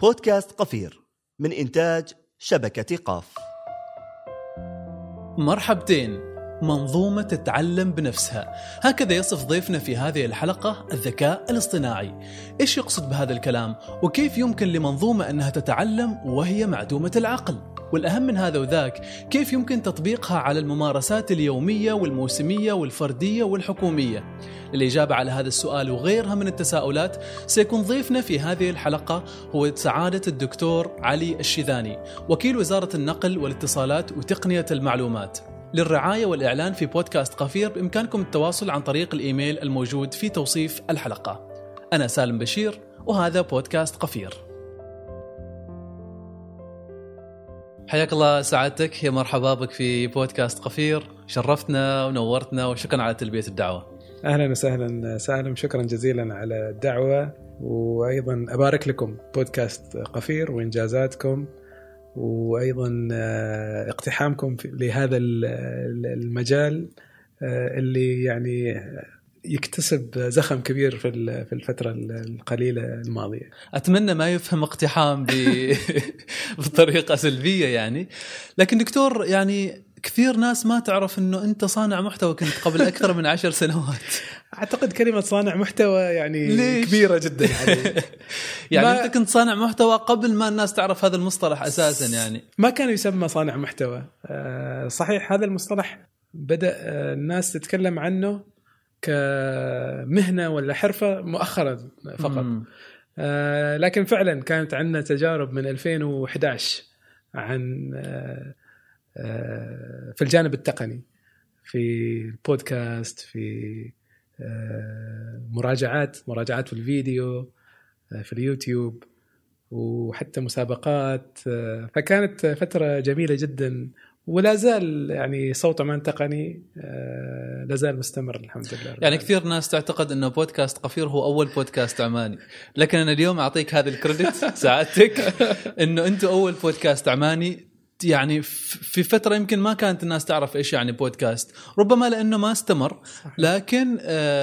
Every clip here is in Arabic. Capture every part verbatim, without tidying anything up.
بودكاست قفير من إنتاج شبكة قاف. مرحبتين، منظومة تتعلم بنفسها، هكذا يصف ضيفنا في هذه الحلقة الذكاء الاصطناعي. إيش يقصد بهذا الكلام؟ وكيف يمكن لمنظومة أنها تتعلم وهي معدومة العقل؟ والأهم من هذا وذاك، كيف يمكن تطبيقها على الممارسات اليومية والموسمية والفردية والحكومية؟ للإجابة على هذا السؤال وغيرها من التساؤلات سيكون ضيفنا في هذه الحلقة هو سعادة الدكتور علي الشيذاني، وكيل وزارة النقل والاتصالات وتقنية المعلومات. للرعاية والإعلان في بودكاست قفير بإمكانكم التواصل عن طريق الإيميل الموجود في توصيف الحلقة. أنا سالم بشير وهذا بودكاست قفير. حياك الله سعادتك، يا مرحبا بك في بودكاست قفير، شرفتنا ونورتنا وشكرا على تلبية الدعوة. أهلا وسهلا سالم، شكرا جزيلا على الدعوة، وأيضا أبارك لكم بودكاست قفير وإنجازاتكم، وأيضا اقتحامكم لهذا المجال اللي يعني يكتسب زخم كبير في في الفترة القليلة الماضية. أتمنى ما يفهم اقتحام بطريقة سلبية يعني، لكن دكتور يعني كثير ناس ما تعرف أنه أنت صانع محتوى كنت قبل أكثر من عشر سنوات. أعتقد كلمة صانع محتوى يعني ليش؟ كبيرة جدا يعني. يعني ما أنت كنت صانع محتوى قبل ما الناس تعرف هذا المصطلح أساسا يعني. ما كان يسمى صانع محتوى. صحيح هذا المصطلح بدأ الناس تتكلم عنه كمهنة ولا حرفة مؤخرا فقط. آه لكن فعلا كانت عندنا تجارب من ألفين وإحدى عشر عن آه آه في الجانب التقني، في البودكاست، في آه مراجعات مراجعات في الفيديو، آه في اليوتيوب، وحتى مسابقات. آه فكانت فترة جميلة جدا، ولا زال يعني صوت عمان تقني آه لا زال مستمر الحمد لله. يعني كثير ناس تعتقد انه بودكاست قفير هو اول بودكاست عماني، لكن انا اليوم اعطيك هذا الكريدت سعادتك انه انتم اول بودكاست عماني. يعني في فترة يمكن ما كانت الناس تعرف إيش يعني بودكاست، ربما لأنه ما استمر، لكن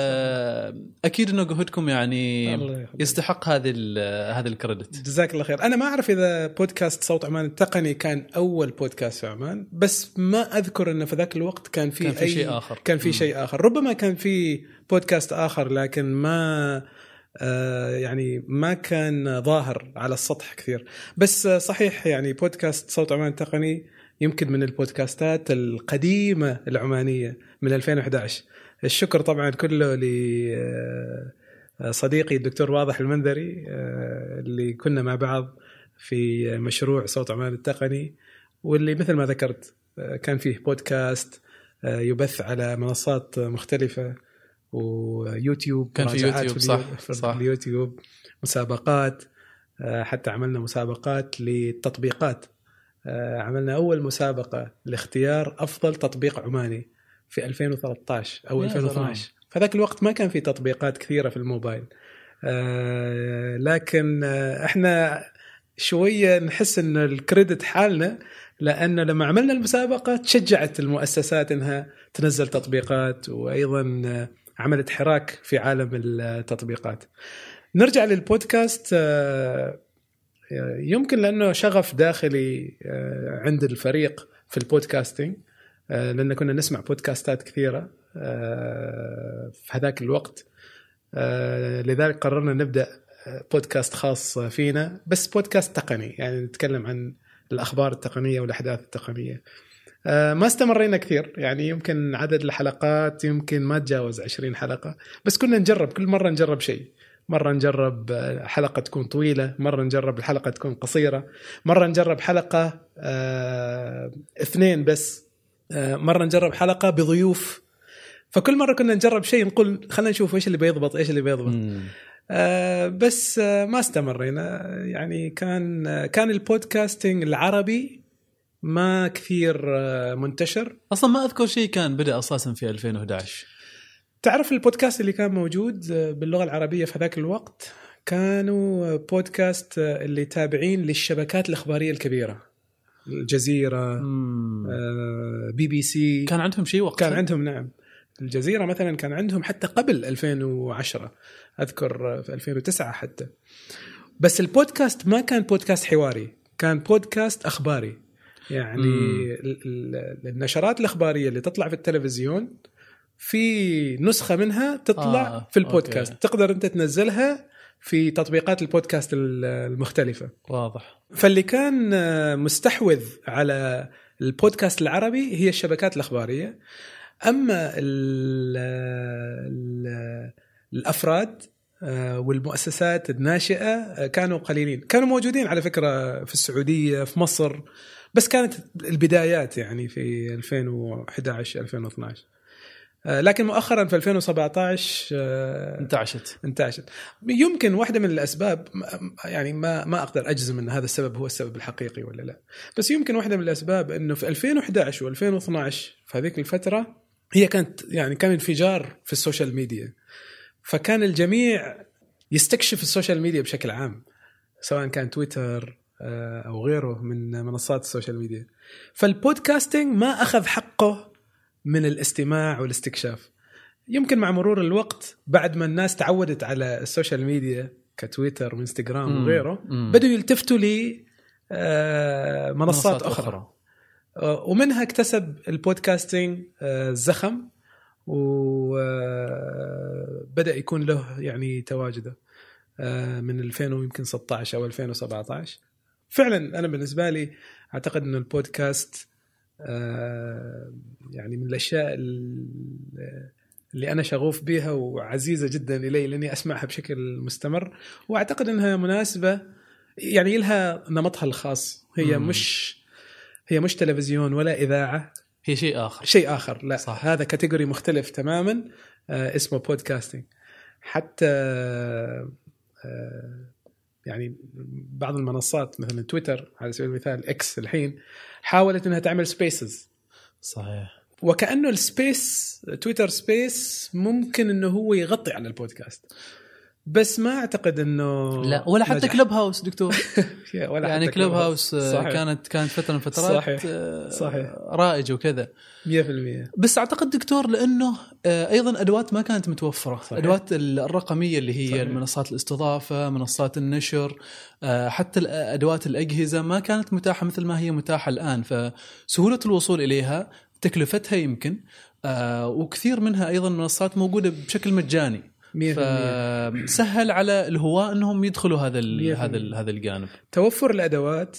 أكيد إنه جهودكم يعني يستحق هذا هذا الكريدت. جزاك الله خير. أنا ما أعرف إذا بودكاست صوت عمان التقني كان أول بودكاست في عمان، بس ما أذكر إنه في ذاك الوقت كان في, كان في أي شيء آخر. كان في شيء آخر، ربما كان في بودكاست آخر لكن ما آه يعني ما كان ظاهر على السطح كثير. بس آه صحيح يعني بودكاست صوت عمان التقني يمكن من البودكاستات القديمة العمانية من ألفين وإحدى عشر. الشكر طبعا كله لصديقي الدكتور واضح المنذري آه اللي كنا مع بعض في مشروع صوت عمان التقني، واللي مثل ما ذكرت آه كان فيه بودكاست آه يبث على منصات مختلفة ويوتيوب، كان في يوتيوب في صح, في صح. اليوتيوب مسابقات، حتى عملنا مسابقات للتطبيقات. عملنا أول مسابقة لاختيار أفضل تطبيق عماني في ألفين وثلاثة عشر أو ألفين واثني عشر. فذاك الوقت ما كان في تطبيقات كثيرة في الموبايل، لكن احنا شوية نحس ان الكريدت حالنا، لأن لما عملنا المسابقة تشجعت المؤسسات انها تنزل تطبيقات، وأيضا عملت حراك في عالم التطبيقات. نرجع للبودكاست، يمكن لأنه شغف داخلي عند الفريق في البودكاستينج، لأن كنا نسمع بودكاستات كثيرة في هذاك الوقت، لذلك قررنا نبدأ بودكاست خاص فينا، بس بودكاست تقني، يعني نتكلم عن الأخبار التقنية والأحداث التقنية. ما استمرينا كثير، يعني يمكن عدد الحلقات يمكن ما تجاوز عشرين حلقة، بس كنا نجرب كل مرة نجرب شيء. مرة نجرب حلقة تكون طويلة، مرة نجرب الحلقة تكون قصيرة، مرة نجرب حلقة آه اثنين بس، آه مرة نجرب حلقة بضيوف. فكل مرة كنا نجرب شيء نقول خلينا نشوف إيش اللي بيضبط إيش اللي بيضبط. آه بس آه ما استمرينا. يعني كان آه كان البودكاستينج العربي ما كثير آه منتشر أصلا. ما أذكر شيء كان بدأ أساسا في ألفين وإحدى عشر. تعرف البودكاست اللي كان موجود باللغة العربية في ذاك الوقت كانوا بودكاست اللي تابعين للشبكات الإخبارية الكبيرة، الجزيرة، آه بي بي سي. كان عندهم شيء وقت؟ كان عندهم نعم. الجزيرة مثلا كان عندهم حتى قبل ألفين وعشرة، أذكر في ألفين وتسعة حتى. بس البودكاست ما كان بودكاست حواري، كان بودكاست أخباري. يعني ال- ال- النشرات الأخبارية اللي تطلع في التلفزيون في نسخة منها تطلع آه، في البودكاست. أوكي. تقدر أنت تنزلها في تطبيقات البودكاست المختلفة. واضح. فاللي كان مستحوذ على البودكاست العربي هي الشبكات الأخبارية. أما ال ال الأفراد والمؤسسات الناشئة كانوا قليلين. كانوا موجودين على فكرة في السعودية، في مصر، بس كانت البدايات يعني في ألفين وإحدى عشر ألفين واثني عشر. لكن مؤخرا في ألفين وسبعة عشر انتعشت انتعشت. يمكن واحدة من الأسباب، يعني ما ما أقدر أجزم أن هذا السبب هو السبب الحقيقي ولا لا، بس يمكن واحدة من الأسباب أنه في ألفين وإحدى عشر وألفين واثني عشر في هذيك الفترة هي كانت يعني كان انفجار في السوشيال ميديا. فكان الجميع يستكشف السوشيال ميديا بشكل عام، سواء كان تويتر أو غيره من منصات السوشيال ميديا. فالبودكاستينج ما أخذ حقه من الاستماع والاستكشاف. يمكن مع مرور الوقت بعد ما الناس تعودت على السوشيال ميديا كتويتر وإنستغرام مم. وغيره، مم. بدوا يلتفتوا لي منصات, منصات أخرى. أخرى ومنها اكتسب البودكاستينج زخم وبدأ يكون له يعني تواجده من ألفين ويمكن ستة عشر أو ألفين وسبعة عشر. فعلا أنا بالنسبة لي أعتقد أن البودكاست يعني من الأشياء اللي أنا شغوف بها وعزيزة جدا إلي لأني أسمعها بشكل مستمر، وأعتقد أنها مناسبة، يعني لها نمطها الخاص. هي مم. مش هي مش تلفزيون ولا إذاعة، هي شيء آخر شيء آخر لا صح. هذا كاتيجوري مختلف تماما اسمه بودكاستينج. حتى يعني بعض المنصات مثلا تويتر على سبيل المثال إكس الحين حاولت أنها تعمل سبيسز. صحيح. وكأنه السبيس تويتر سبيس ممكن أنه هو يغطي على البودكاست، بس ما أعتقد أنه لا ولا حتى نجح. كلوب هاوس دكتور ولا يعني حتى كلوب هاوس صحيح. كانت كانت فترة من فترات صحيح. صحيح. رائج وكذا مية في المية. بس أعتقد دكتور لأنه أيضا أدوات ما كانت متوفرة. صحيح. أدوات الرقمية اللي هي صحيح. منصات الاستضافة، منصات النشر، حتى أدوات الأجهزة ما كانت متاحة مثل ما هي متاحة الآن. فسهولة الوصول إليها، تكلفتها يمكن، وكثير منها أيضا منصات موجودة بشكل مجاني، فسهل على الهواة أنهم يدخلوا هذا هذا هذا الجانب. توفر الأدوات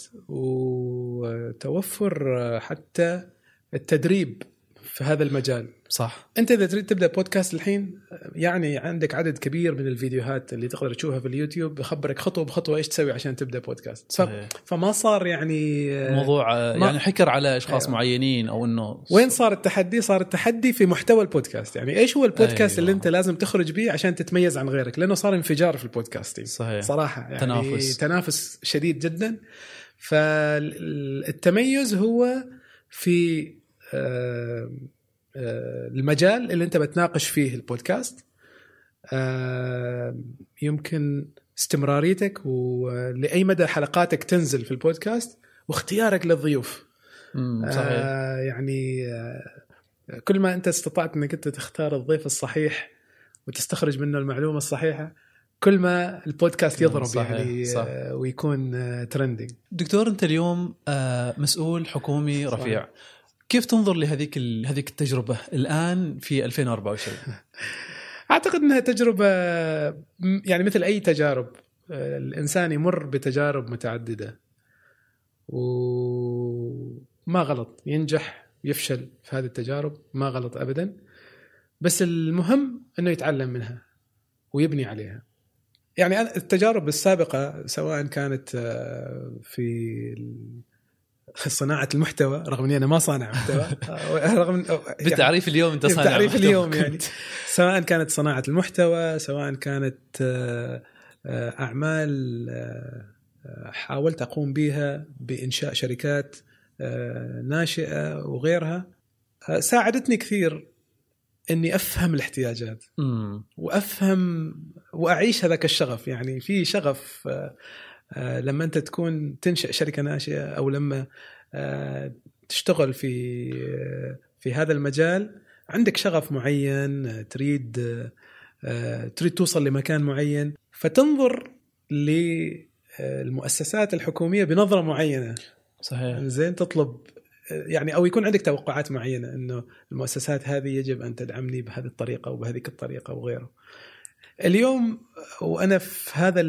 وتوفر حتى التدريب في هذا المجال. صح. أنت إذا تريد تبدأ بودكاست الحين يعني عندك عدد كبير من الفيديوهات اللي تقدر تشوفها في اليوتيوب بخبرك خطوة بخطوة إيش تسوي عشان تبدأ بودكاست. صحيح. فما صار يعني موضوع يعني حكر على أشخاص أيوة. معينين أو إنه وين صار التحدي؟ صار التحدي في محتوى البودكاست. يعني إيش هو البودكاست أيوة. اللي أنت لازم تخرج به عشان تتميز عن غيرك، لأنه صار انفجار في البودكاستين. صحيح. صراحة يعني تنافس تنافس شديد جدا. فالتميز هو في المجال اللي أنت بتناقش فيه البودكاست، يمكن استمراريتك ولأي مدى حلقاتك تنزل في البودكاست، واختيارك للضيوف. صحيح. آه يعني آه كل ما أنت استطعت أنك أنت تختار الضيف الصحيح وتستخرج منه المعلومة الصحيحة، كل ما البودكاست يضرب. صحيح. يعني صح. آه ويكون آه ترندينج. دكتور أنت اليوم آه مسؤول حكومي رفيع. صحيح. كيف تنظر لهذيك هذيك التجربة الآن في ألفين وأربعة وعشرين؟ أعتقد أنها تجربة يعني مثل أي تجارب، الإنسان يمر بتجارب متعددة وما غلط، ينجح يفشل في هذه التجارب، ما غلط أبدا. بس المهم أنه يتعلم منها ويبني عليها. يعني التجارب السابقة سواء كانت في صناعة المحتوى، رغم أني أنا ما صانع محتوى رغم بالتعريف يعني اليوم أنت صانع بالتعريف اليوم يعني سواء كانت صناعة المحتوى، سواء كانت أعمال حاولت أقوم بها بإنشاء شركات ناشئة وغيرها، ساعدتني كثير أني أفهم الاحتياجات م. وأفهم وأعيش هذاك الشغف. يعني في شغف لما أنت تكون تنشأ شركة ناشئة أو لما تشتغل في في هذا المجال، عندك شغف معين، تريد تريد توصل لمكان معين، فتنظر المؤسسات الحكومية بنظرة معينة. صحيح. زين تطلب يعني أو يكون عندك توقعات معينة إنه المؤسسات هذه يجب أن تدعمني بهذه الطريقة وبهذه الطريقة وغيره. اليوم وأنا في هذا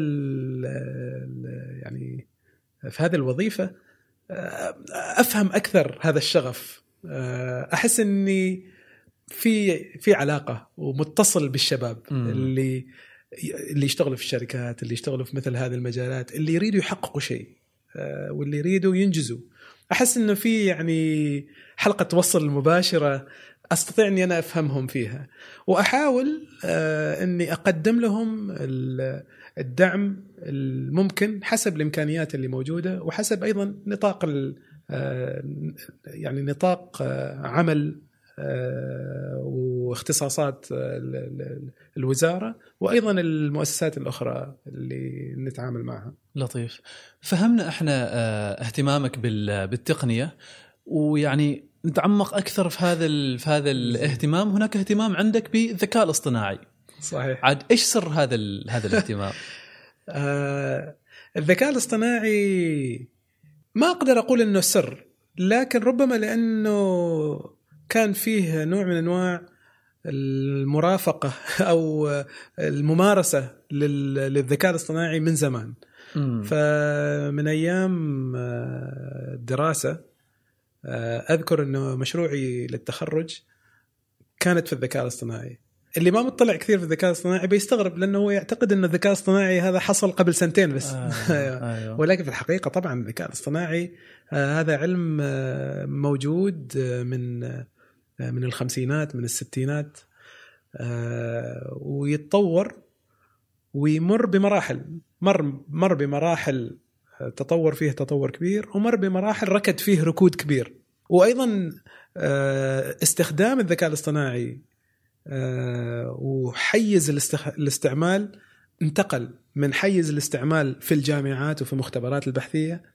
يعني في هذه الوظيفة أفهم أكثر هذا الشغف. أحس إني في في علاقة ومتصل بالشباب م. اللي اللي يشتغلوا في الشركات، اللي يشتغلوا في مثل هذه المجالات، اللي يريدوا يحققوا شيء واللي يريدوا ينجزوا. أحس إنه في يعني حلقة وصل مباشرة أستطيع إني أنا أفهمهم فيها، وأحاول إني أقدم لهم الدعم الممكن حسب الإمكانيات اللي موجودة، وحسب أيضا نطاق يعني نطاق عمل واختصاصات الوزارة وأيضا المؤسسات الأخرى اللي نتعامل معها. لطيف. فهمنا احنا اهتمامك بالتقنية، ويعني نتعمق أكثر في هذا في هذا الاهتمام. هناك اهتمام عندك بالذكاء الاصطناعي. صحيح. عاد إيش سر هذا هذا الاهتمام؟ آه الذكاء الاصطناعي ما أقدر أقول إنه سر، لكن ربما لأنه كان فيه نوع من أنواع المرافقة أو الممارسة للذكاء الاصطناعي من زمان. م. فمن أيام الدراسة أذكر أنه مشروعي للتخرج كانت في الذكاء الاصطناعي. اللي ما مطلع كثير في الذكاء الاصطناعي بيستغرب، لأنه هو يعتقد أن الذكاء الاصطناعي هذا حصل قبل سنتين بس. آه. أيوه. ولكن في الحقيقة طبعا الذكاء الاصطناعي هذا علم موجود من من الخمسينات من الستينات، ويتطور ويمر بمراحل مر مر بمراحل تطور فيه تطور كبير، ومر بمراحل ركض فيه ركود كبير. وأيضا استخدام الذكاء الاصطناعي وحيز الاستعمال انتقل من حيز الاستعمال في الجامعات وفي المختبرات البحثية،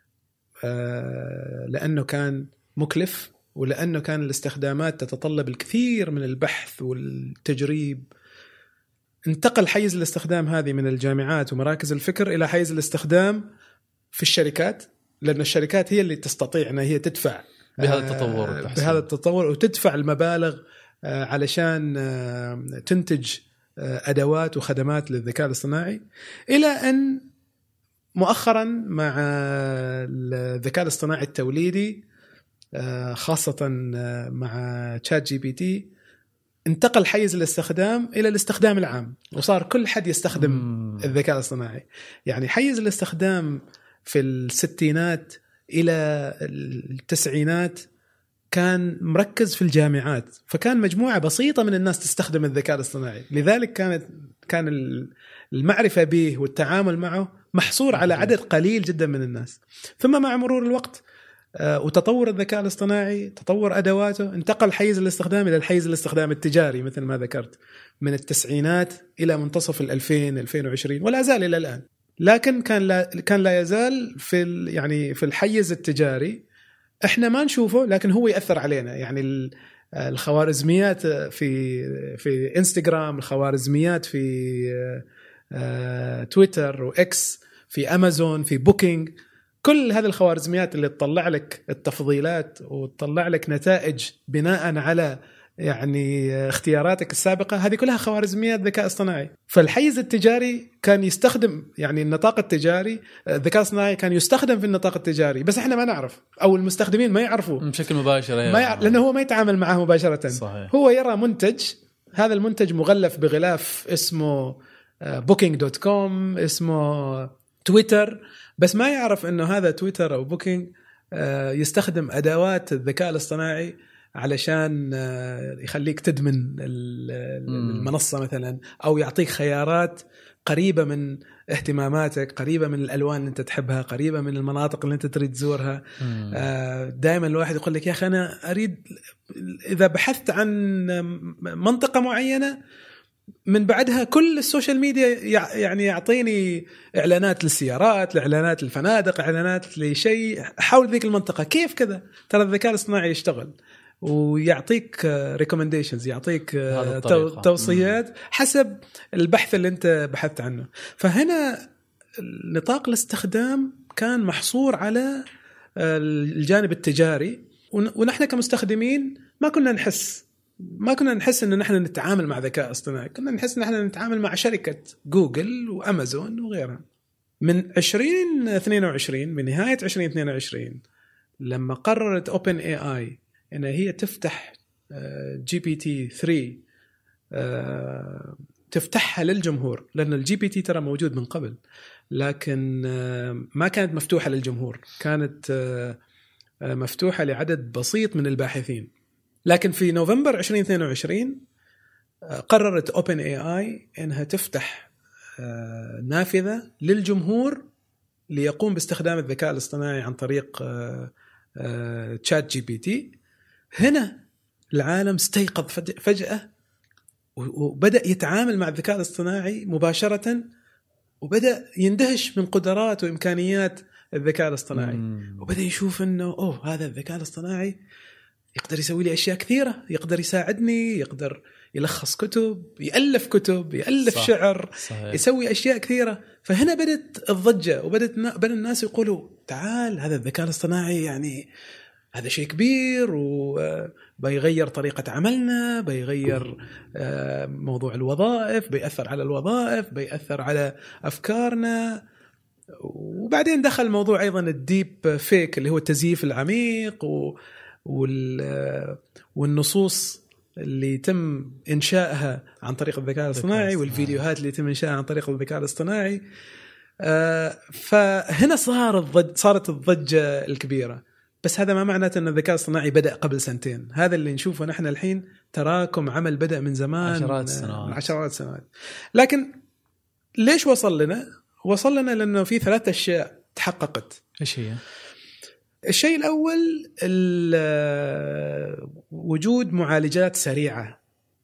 لأنه كان مكلف، ولأنه كان الاستخدامات تتطلب الكثير من البحث والتجريب. انتقل حيز الاستخدام هذه من الجامعات ومراكز الفكر إلى حيز الاستخدام في الشركات، لأن الشركات هي اللي تستطيع أنها هي تدفع بهذا التطور بهذا التطور وتدفع المبالغ علشان تنتج أدوات وخدمات للذكاء الاصطناعي. إلى أن مؤخرا مع الذكاء الاصطناعي التوليدي، خاصة مع تشات جي بي تي، انتقل حيز الاستخدام إلى الاستخدام العام، وصار كل حد يستخدم مم. الذكاء الاصطناعي. يعني حيز الاستخدام في الستينات إلى التسعينات كان مركز في الجامعات، فكان مجموعة بسيطة من الناس تستخدم الذكاء الاصطناعي، لذلك كانت كان المعرفة به والتعامل معه محصور على عدد قليل جدا من الناس. ثم مع مرور الوقت وتطور الذكاء الاصطناعي، تطور أدواته، انتقل حيز الاستخدام إلى الحيز الاستخدام التجاري مثل ما ذكرت من التسعينات إلى منتصف الألفين ألفين وعشرين، ولا زال إلى الآن. لكن كان لا كان لا يزال في يعني في الحيز التجاري احنا ما نشوفه، لكن هو يأثر علينا. يعني الخوارزميات في في انستغرام، الخوارزميات في تويتر وإكس، في أمازون، في بوكينج، كل هذه الخوارزميات اللي تطلع لك التفضيلات وتطلع لك نتائج بناء على يعني اختياراتك السابقة، هذه كلها خوارزميات ذكاء اصطناعي. فالحيز التجاري كان يستخدم، يعني النطاق التجاري، الذكاء الاصطناعي كان يستخدم في النطاق التجاري، بس احنا ما نعرف، أو المستخدمين ما يعرفوا بشكل مباشر، ما يعرف، لأنه هو ما يتعامل معه مباشرة. صحيح. هو يرى منتج، هذا المنتج مغلف بغلاف اسمه بوكينج دوت كوم، اسمه تويتر، بس ما يعرف انه هذا تويتر او بوكينج يستخدم ادوات الذكاء الاصطناعي علشان يخليك تدمن المنصة مثلا، او يعطيك خيارات قريبة من اهتماماتك، قريبة من الالوان اللي انت تحبها، قريبة من المناطق اللي انت تريد تزورها. دائما الواحد يقول لك يا اخي انا اريد، اذا بحثت عن منطقة معينة من بعدها كل السوشيال ميديا يعني يعطيني إعلانات للسيارات، إعلانات للفنادق، إعلانات لشيء حول ذيك المنطقة. كيف كذا؟ ترى الذكاء الاصطناعي يشتغل ويعطيك recommendations، يعطيك توصيات حسب البحث اللي انت بحثت عنه. فهنا نطاق الاستخدام كان محصور على الجانب التجاري، ونحن كمستخدمين ما كنا نحس ما كنا نحس إن نحن نتعامل مع ذكاء اصطناعي، كنا نحس إن نحن نتعامل مع شركة جوجل وأمازون وغيرها. من عشرين اثنين وعشرين، من نهاية عشرين اثنين وعشرين، لما قررت أوبن إيه آي إن هي تفتح جي بي تي ثري، تفتحها للجمهور، لأن الجي بي تي ترى موجود من قبل لكن ما كانت مفتوحة للجمهور، كانت مفتوحة لعدد بسيط من الباحثين. لكن في نوفمبر عشرين اثنين وعشرين قررت أوبن إيه آي إنها تفتح نافذة للجمهور ليقوم باستخدام الذكاء الاصطناعي عن طريق تشات جي بي تي. هنا العالم استيقظ فجأة وبدأ يتعامل مع الذكاء الاصطناعي مباشرة، وبدأ يندهش من قدرات وإمكانيات الذكاء الاصطناعي، وبدأ يشوف إنه أوه هذا الذكاء الاصطناعي يقدر يسوي لي أشياء كثيرة، يقدر يساعدني، يقدر يلخص كتب، يألف كتب، يألف صح. شعر صحيح. يسوي أشياء كثيرة. فهنا بدت الضجة، وبدت بدأ الناس يقولوا تعال هذا الذكاء الاصطناعي يعني هذا شيء كبير وبيغير طريقة عملنا، بيغير موضوع الوظائف، بيأثر على الوظائف، بيأثر على أفكارنا. وبعدين دخل موضوع أيضا الديب فيك اللي هو التزييف العميق والنصوص اللي يتم إنشائها عن طريق الذكاء الاصطناعي، والفيديوهات اللي يتم إنشائها عن طريق الذكاء الاصطناعي. فهنا صار الضج صارت الضجة الكبيرة. بس هذا ما معناته أن الذكاء الاصطناعي بدأ قبل سنتين، هذا اللي نشوفه نحن الحين تراكم عمل بدأ من زمان، عشرات السنوات عشرات السنوات. لكن ليش وصل لنا؟ وصل لنا لأنه في ثلاث أشياء تحققت. إيش هي؟ الشيء الأول وجود معالجات سريعة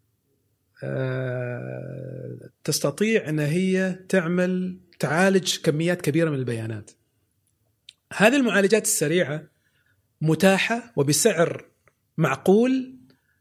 تستطيع أن هي تعمل تعالج كميات كبيرة من البيانات. هذه المعالجات السريعة متاحة وبسعر معقول،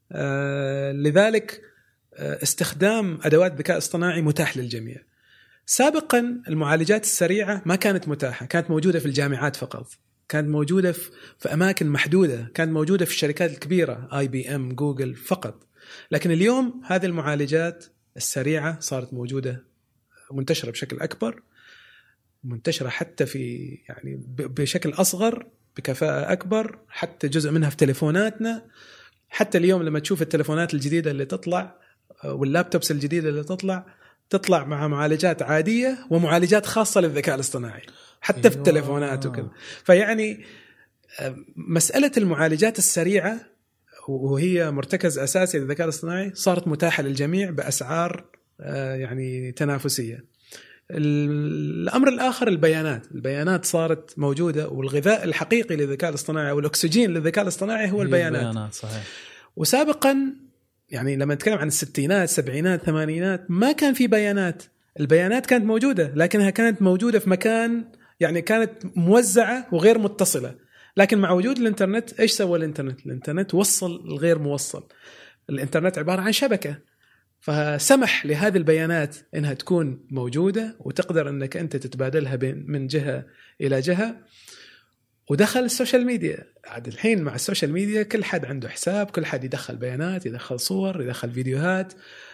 لذلك استخدام أدوات الذكاء الاصطناعي متاح للجميع. سابقا المعالجات السريعة ما كانت متاحة، كانت موجودة في الجامعات فقط، كانت موجودة في أماكن محدودة، كانت موجودة في الشركات الكبيرة آي بي إم جوجل فقط. لكن اليوم هذه المعالجات السريعة صارت موجودة منتشرة بشكل أكبر، منتشرة حتى في يعني بشكل أصغر بكفاءة أكبر، حتى جزء منها في تليفوناتنا. حتى اليوم لما تشوف التليفونات الجديدة اللي تطلع واللابتوبس الجديدة اللي تطلع تطلع مع معالجات عادية ومعالجات خاصة للذكاء الاصطناعي حتى أيوة. في التليفونات وكذا. فيعني مسألة المعالجات السريعة وهي مرتكز أساسي للذكاء الاصطناعي صارت متاحة للجميع بأسعار يعني تنافسية. الأمر الآخر البيانات البيانات صارت موجودة، والغذاء الحقيقي للذكاء الاصطناعي والأكسجين للذكاء الاصطناعي هو البيانات. البيانات صحيح. وسابقا يعني لما نتكلم عن الستينات سبعينات ثمانينات ما كان في بيانات، البيانات كانت موجودة لكنها كانت موجودة في مكان يعني كانت موزعة وغير متصلة. لكن مع وجود الإنترنت إيش سوى الإنترنت؟ الإنترنت وصل الغير موصل. الإنترنت عبارة عن شبكة، فسمح لهذه البيانات إنها تكون موجودة وتقدر أنك أنت تتبادلها بين من جهة إلى جهة. ودخل السوشيال ميديا، عاد الحين مع السوشيال ميديا كل حد عنده حساب، كل حد يدخل بيانات، يدخل صور، يدخل فيديوهات،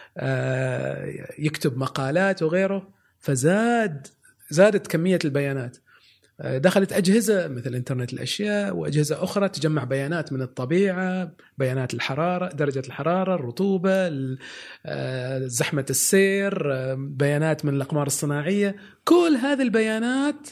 يكتب مقالات وغيره. فزاد زادت كمية البيانات. دخلت أجهزة مثل إنترنت الأشياء وأجهزة أخرى تجمع بيانات من الطبيعة، بيانات الحرارة، درجة الحرارة، الرطوبة، زحمة السير، بيانات من الأقمار الصناعية. كل هذه البيانات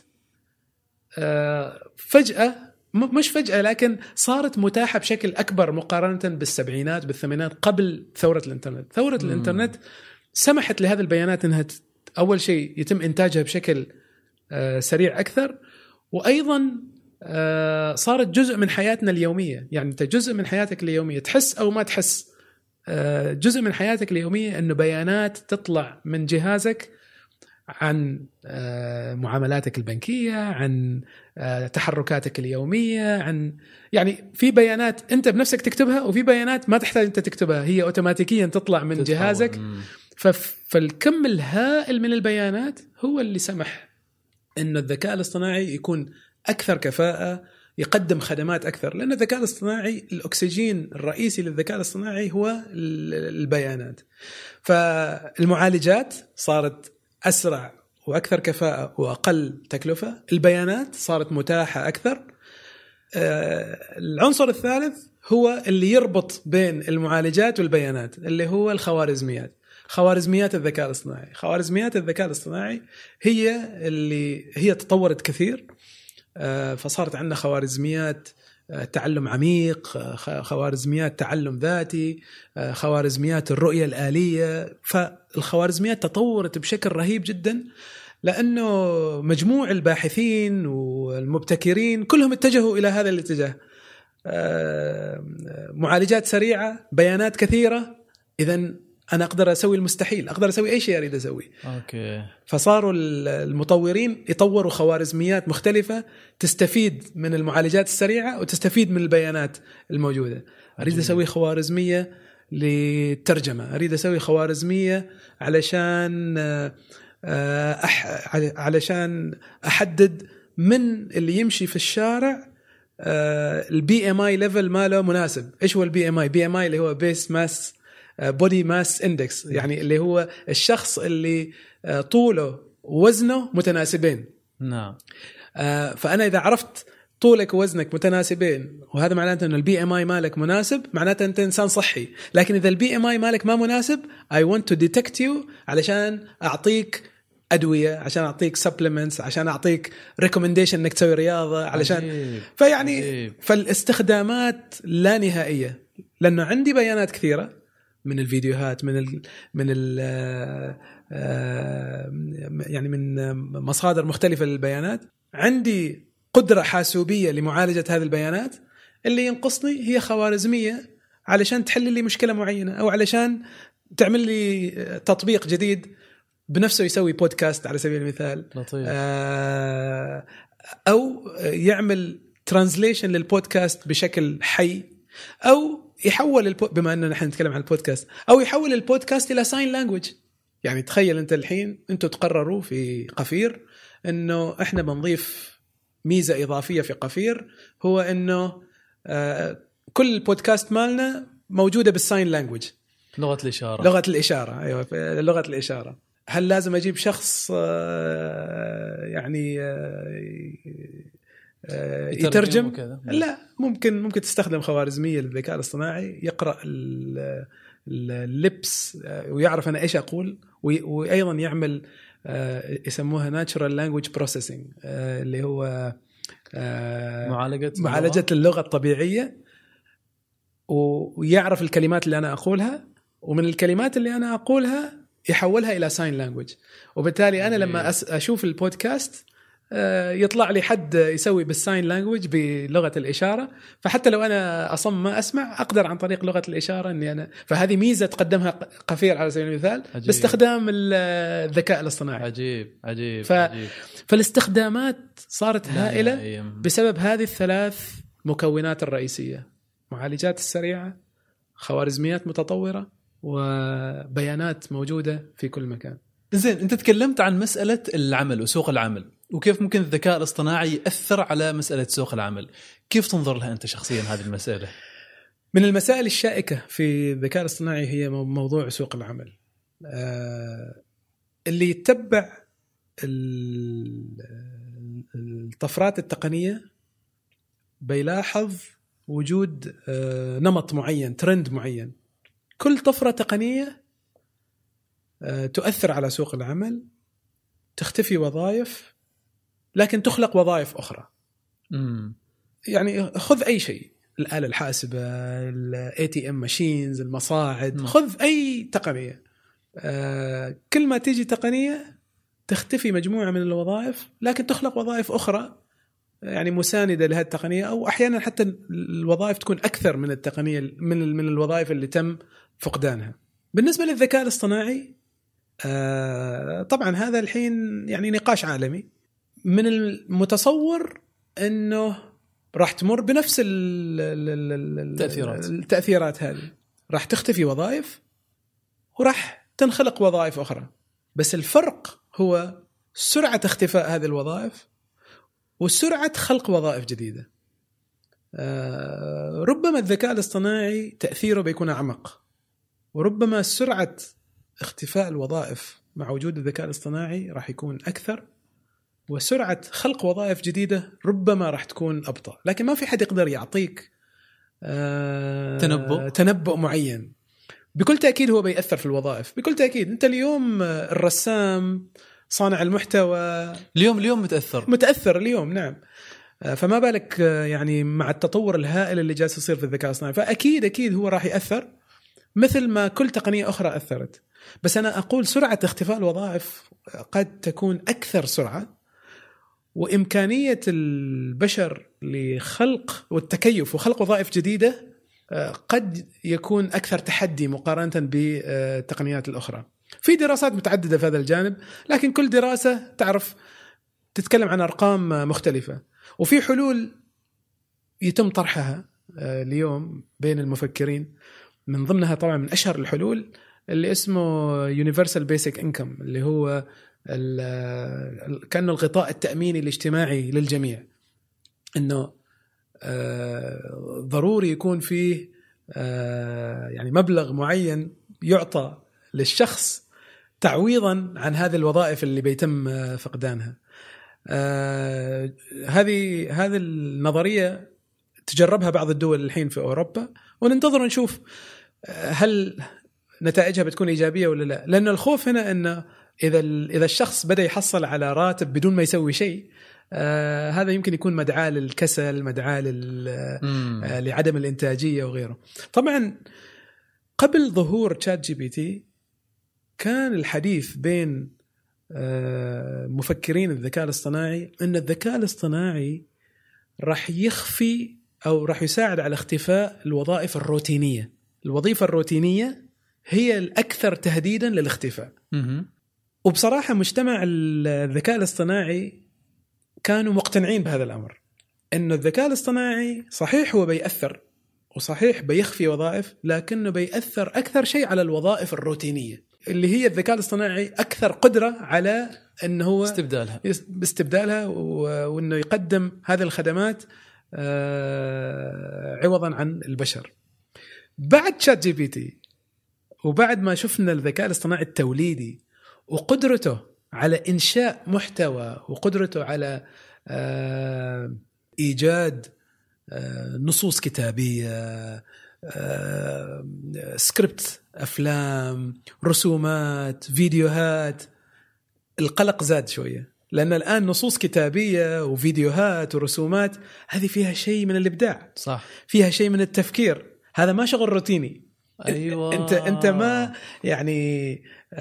فجأة، مش فجأة لكن صارت متاحة بشكل أكبر مقارنة بالسبعينات بالثمانينات قبل ثورة الإنترنت. ثورة م. الإنترنت سمحت لهذه البيانات أنها أول شيء يتم إنتاجها بشكل سريع أكثر، وأيضا صارت جزء من حياتنا اليومية. يعني أنت جزء من حياتك اليومية تحس أو ما تحس، جزء من حياتك اليومية أنه بيانات تطلع من جهازك عن معاملاتك البنكية، عن تحركاتك اليومية، عن يعني في بيانات أنت بنفسك تكتبها وفي بيانات ما تحتاج أنت تكتبها، هي أوتوماتيكيا تطلع من جهازك. فالكم الهائل من البيانات هو اللي سمح إنه الذكاء الاصطناعي يكون أكثر كفاءة، يقدم خدمات أكثر، لأن الذكاء الاصطناعي الأكسجين الرئيسي للذكاء الاصطناعي هو البيانات. فالمعالجات صارت أسرع وأكثر كفاءة وأقل تكلفة، البيانات صارت متاحة أكثر. العنصر الثالث هو اللي يربط بين المعالجات والبيانات، اللي هو الخوارزميات. خوارزميات الذكاء الاصطناعي خوارزميات الذكاء الاصطناعي هي اللي هي تطورت كثير، فصارت عندنا خوارزميات تعلم عميق، خوارزميات تعلم ذاتي، خوارزميات الرؤية الآلية. فالخوارزميات تطورت بشكل رهيب جدا، لأنه مجموع الباحثين والمبتكرين كلهم اتجهوا إلى هذا الاتجاه. معالجات سريعة، بيانات كثيرة، إذن أنا أقدر أسوي المستحيل، أقدر أسوي أي شيء أريد أسويه. أوكي. فصاروا المطورين يطوروا خوارزميات مختلفة تستفيد من المعالجات السريعة وتستفيد من البيانات الموجودة. أريد أسوي خوارزمية للترجمة، أريد أسوي خوارزمية علشان أح... علشان أحدد من اللي يمشي في الشارع البي ام اي ليفل ماله مناسب. إيش هو البي ام اي؟ بي ام اي اللي هو بيس ماس بودي ماس اندكس، يعني اللي هو الشخص اللي طوله ووزنه متناسبين. نعم. فأنا إذا عرفت طولك ووزنك متناسبين، وهذا معناته أن البي ام اي مالك مناسب، معناته أنت إنسان صحي. لكن إذا البي ام اي مالك ما مناسب، I want to detect you علشان أعطيك أدوية، عشان أعطيك supplements، عشان أعطيك recommendation إنك تسوي رياضة، علشان عجيب. فيعني عجيب. فالاستخدامات لا نهائية، لأنه عندي بيانات كثيرة من الفيديوهات، من ال من ال يعني من مصادر مختلفة للبيانات. عندي قدرة حاسوبية لمعالجة هذه البيانات. اللي ينقصني هي خوارزمية علشان تحل لي مشكلة معينة، أو علشان تعمل لي تطبيق جديد بنفسه يسوي بودكاست على سبيل المثال، لطيف. أو يعمل ترانزليشن للبودكاست بشكل حي، أو يحول البو... بما أننا نحن نتكلم عن البودكاست، أو يحول البودكاست إلى ساين لانجويج. يعني تخيل أنت الحين أنتوا تقرروا في قفير أنه إحنا بنضيف ميزة إضافية في قفير، هو أنه آه كل البودكاست مالنا موجودة بالساين لانجويج، لغة الإشارة. لغة الإشارة، أيوة لغة الإشارة. هل لازم أجيب شخص آه يعني آه يترجم؟ لا، ممكن ممكن تستخدم خوارزمية للذكاء الاصطناعي يقرأ اللبس ويعرف أنا إيش أقول، وأيضا يعمل يسموها natural language processing، اللي هو معالجة معالجة اللغة الطبيعية، ويعرف الكلمات اللي أنا أقولها، ومن الكلمات اللي أنا أقولها يحولها إلى sign language. وبالتالي أنا لما أشوف البودكاست يطلع لي حد يسوي بالساين لانجويج بلغة الإشارة، فحتى لو أنا أصم ما أسمع أقدر عن طريق لغة الإشارة إني أنا. فهذه ميزة تقدمها قفير على سبيل المثال عجيب. باستخدام الذكاء الاصطناعي. عجيب عجيب, ف... عجيب. فالاستخدامات صارت هائلة بسبب هذه الثلاث مكونات الرئيسية: معالجات السريعة، خوارزميات متطورة، وبيانات موجودة في كل مكان. زين، أنت تكلمت عن مسألة العمل وسوق العمل، وكيف ممكن الذكاء الاصطناعي يأثر على مسألة سوق العمل. كيف تنظر لها أنت شخصيا هذه المسألة؟ من المسائل الشائكة في الذكاء الاصطناعي هي موضوع سوق العمل. اللي يتبع الطفرات التقنية بيلاحظ وجود نمط معين، ترند معين. كل طفرة تقنية تؤثر على سوق العمل، تختفي وظائف لكن تخلق وظائف أخرى. مم. يعني خذ أي شيء، الآلة الحاسبة، ال إيه تي إم machines، المصاعد، مم. خذ أي تقنية، آه كل ما تيجي تقنية تختفي مجموعة من الوظائف لكن تخلق وظائف أخرى يعني مساندة لهذه التقنية، أو أحيانا حتى الوظائف تكون أكثر من التقنية من من الوظائف اللي تم فقدانها. بالنسبة للذكاء الاصطناعي آه طبعا هذا الحين يعني نقاش عالمي. من المتصور أنه راح تمر بنفس التأثيرات التأثيرات هذه، راح تختفي وظائف وراح تنخلق وظائف أخرى. بس الفرق هو سرعة اختفاء هذه الوظائف وسرعة خلق وظائف جديدة. آه ربما الذكاء الاصطناعي تأثيره بيكون أعمق، وربما سرعة اختفاء الوظائف مع وجود الذكاء الاصطناعي راح يكون أكثر، وسرعة خلق وظائف جديدة ربما راح تكون أبطأ. لكن ما في حد يقدر يعطيك آه تنبؤ تنبؤ معين. بكل تأكيد هو بيأثر في الوظائف، بكل تأكيد. أنت اليوم الرسام، صانع المحتوى، اليوم اليوم متأثر متأثر اليوم، نعم. فما بالك يعني مع التطور الهائل اللي جالس يصير في الذكاء الاصطناعي، فأكيد أكيد هو راح يأثر مثل ما كل تقنية أخرى أثرت. بس أنا أقول سرعة اختفاء الوظائف قد تكون أكثر سرعة، وإمكانية البشر لخلق والتكيف وخلق وظائف جديدة قد يكون أكثر تحدي مقارنة بالتقنيات الأخرى. في دراسات متعددة في هذا الجانب، لكن كل دراسة تعرف تتكلم عن أرقام مختلفة، وفي حلول يتم طرحها اليوم بين المفكرين. من ضمنها طبعا من أشهر الحلول اللي اسمه Universal Basic Income، اللي هو كأنه الغطاء التأميني الاجتماعي للجميع، إنه ضروري يكون فيه يعني مبلغ معين يعطى للشخص تعويضا عن هذه الوظائف اللي بيتم فقدانها. هذه هذه النظرية تجربها بعض الدول الحين في أوروبا، وننتظر نشوف هل نتائجها بتكون إيجابية ولا لا. لأن الخوف هنا أنه إذا إذا الشخص بدأ يحصل على راتب بدون ما يسوي شيء، آه هذا يمكن يكون مدعاة للكسل، مدعاة آه لعدم الإنتاجية وغيره. طبعا قبل ظهور تشات جي بي تي كان الحديث بين آه مفكرين الذكاء الاصطناعي أن الذكاء الاصطناعي راح يخفي أو راح يساعد على اختفاء الوظائف الروتينية. الوظيفة الروتينية هي الأكثر تهديدا للاختفاء. وبصراحة مجتمع الذكاء الاصطناعي كانوا مقتنعين بهذا الأمر، إنه الذكاء الاصطناعي صحيح هو بيأثر وصحيح بيخفي وظائف، لكنه بيأثر أكثر شيء على الوظائف الروتينية اللي هي الذكاء الاصطناعي أكثر قدرة على إنه هو استبدالها باستبدالها وإنه يقدم هذه الخدمات عوضا عن البشر. بعد شات جي بي تي وبعد ما شفنا الذكاء الاصطناعي التوليدي وقدرته على إنشاء محتوى وقدرته على إيجاد نصوص كتابية، سكريبت أفلام، رسومات، فيديوهات، القلق زاد شوية، لأن الآن نصوص كتابية وفيديوهات ورسومات هذه فيها شيء من الإبداع، صح، فيها شيء من التفكير. هذا ما شغل روتيني. أيوة. أنت أنت ما يعني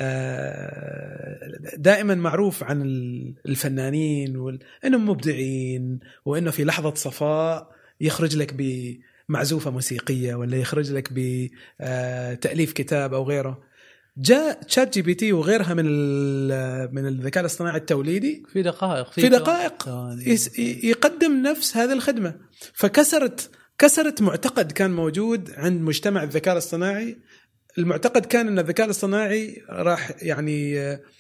دائما معروف عن الفنانين وال... إنهم مبدعين، وإنه في لحظة صفاء يخرج لك بمعزوفة موسيقية ولا يخرج لك بتأليف كتاب أو غيره. جاء تشات جي بي تي وغيرها من من الذكاء الاصطناعي التوليدي في دقائق في, في دقائق يقدم نفس هذه الخدمة. فكسرت كسرت معتقد كان موجود عند مجتمع الذكاء الاصطناعي. المعتقد كان أن الذكاء الاصطناعي راح يعني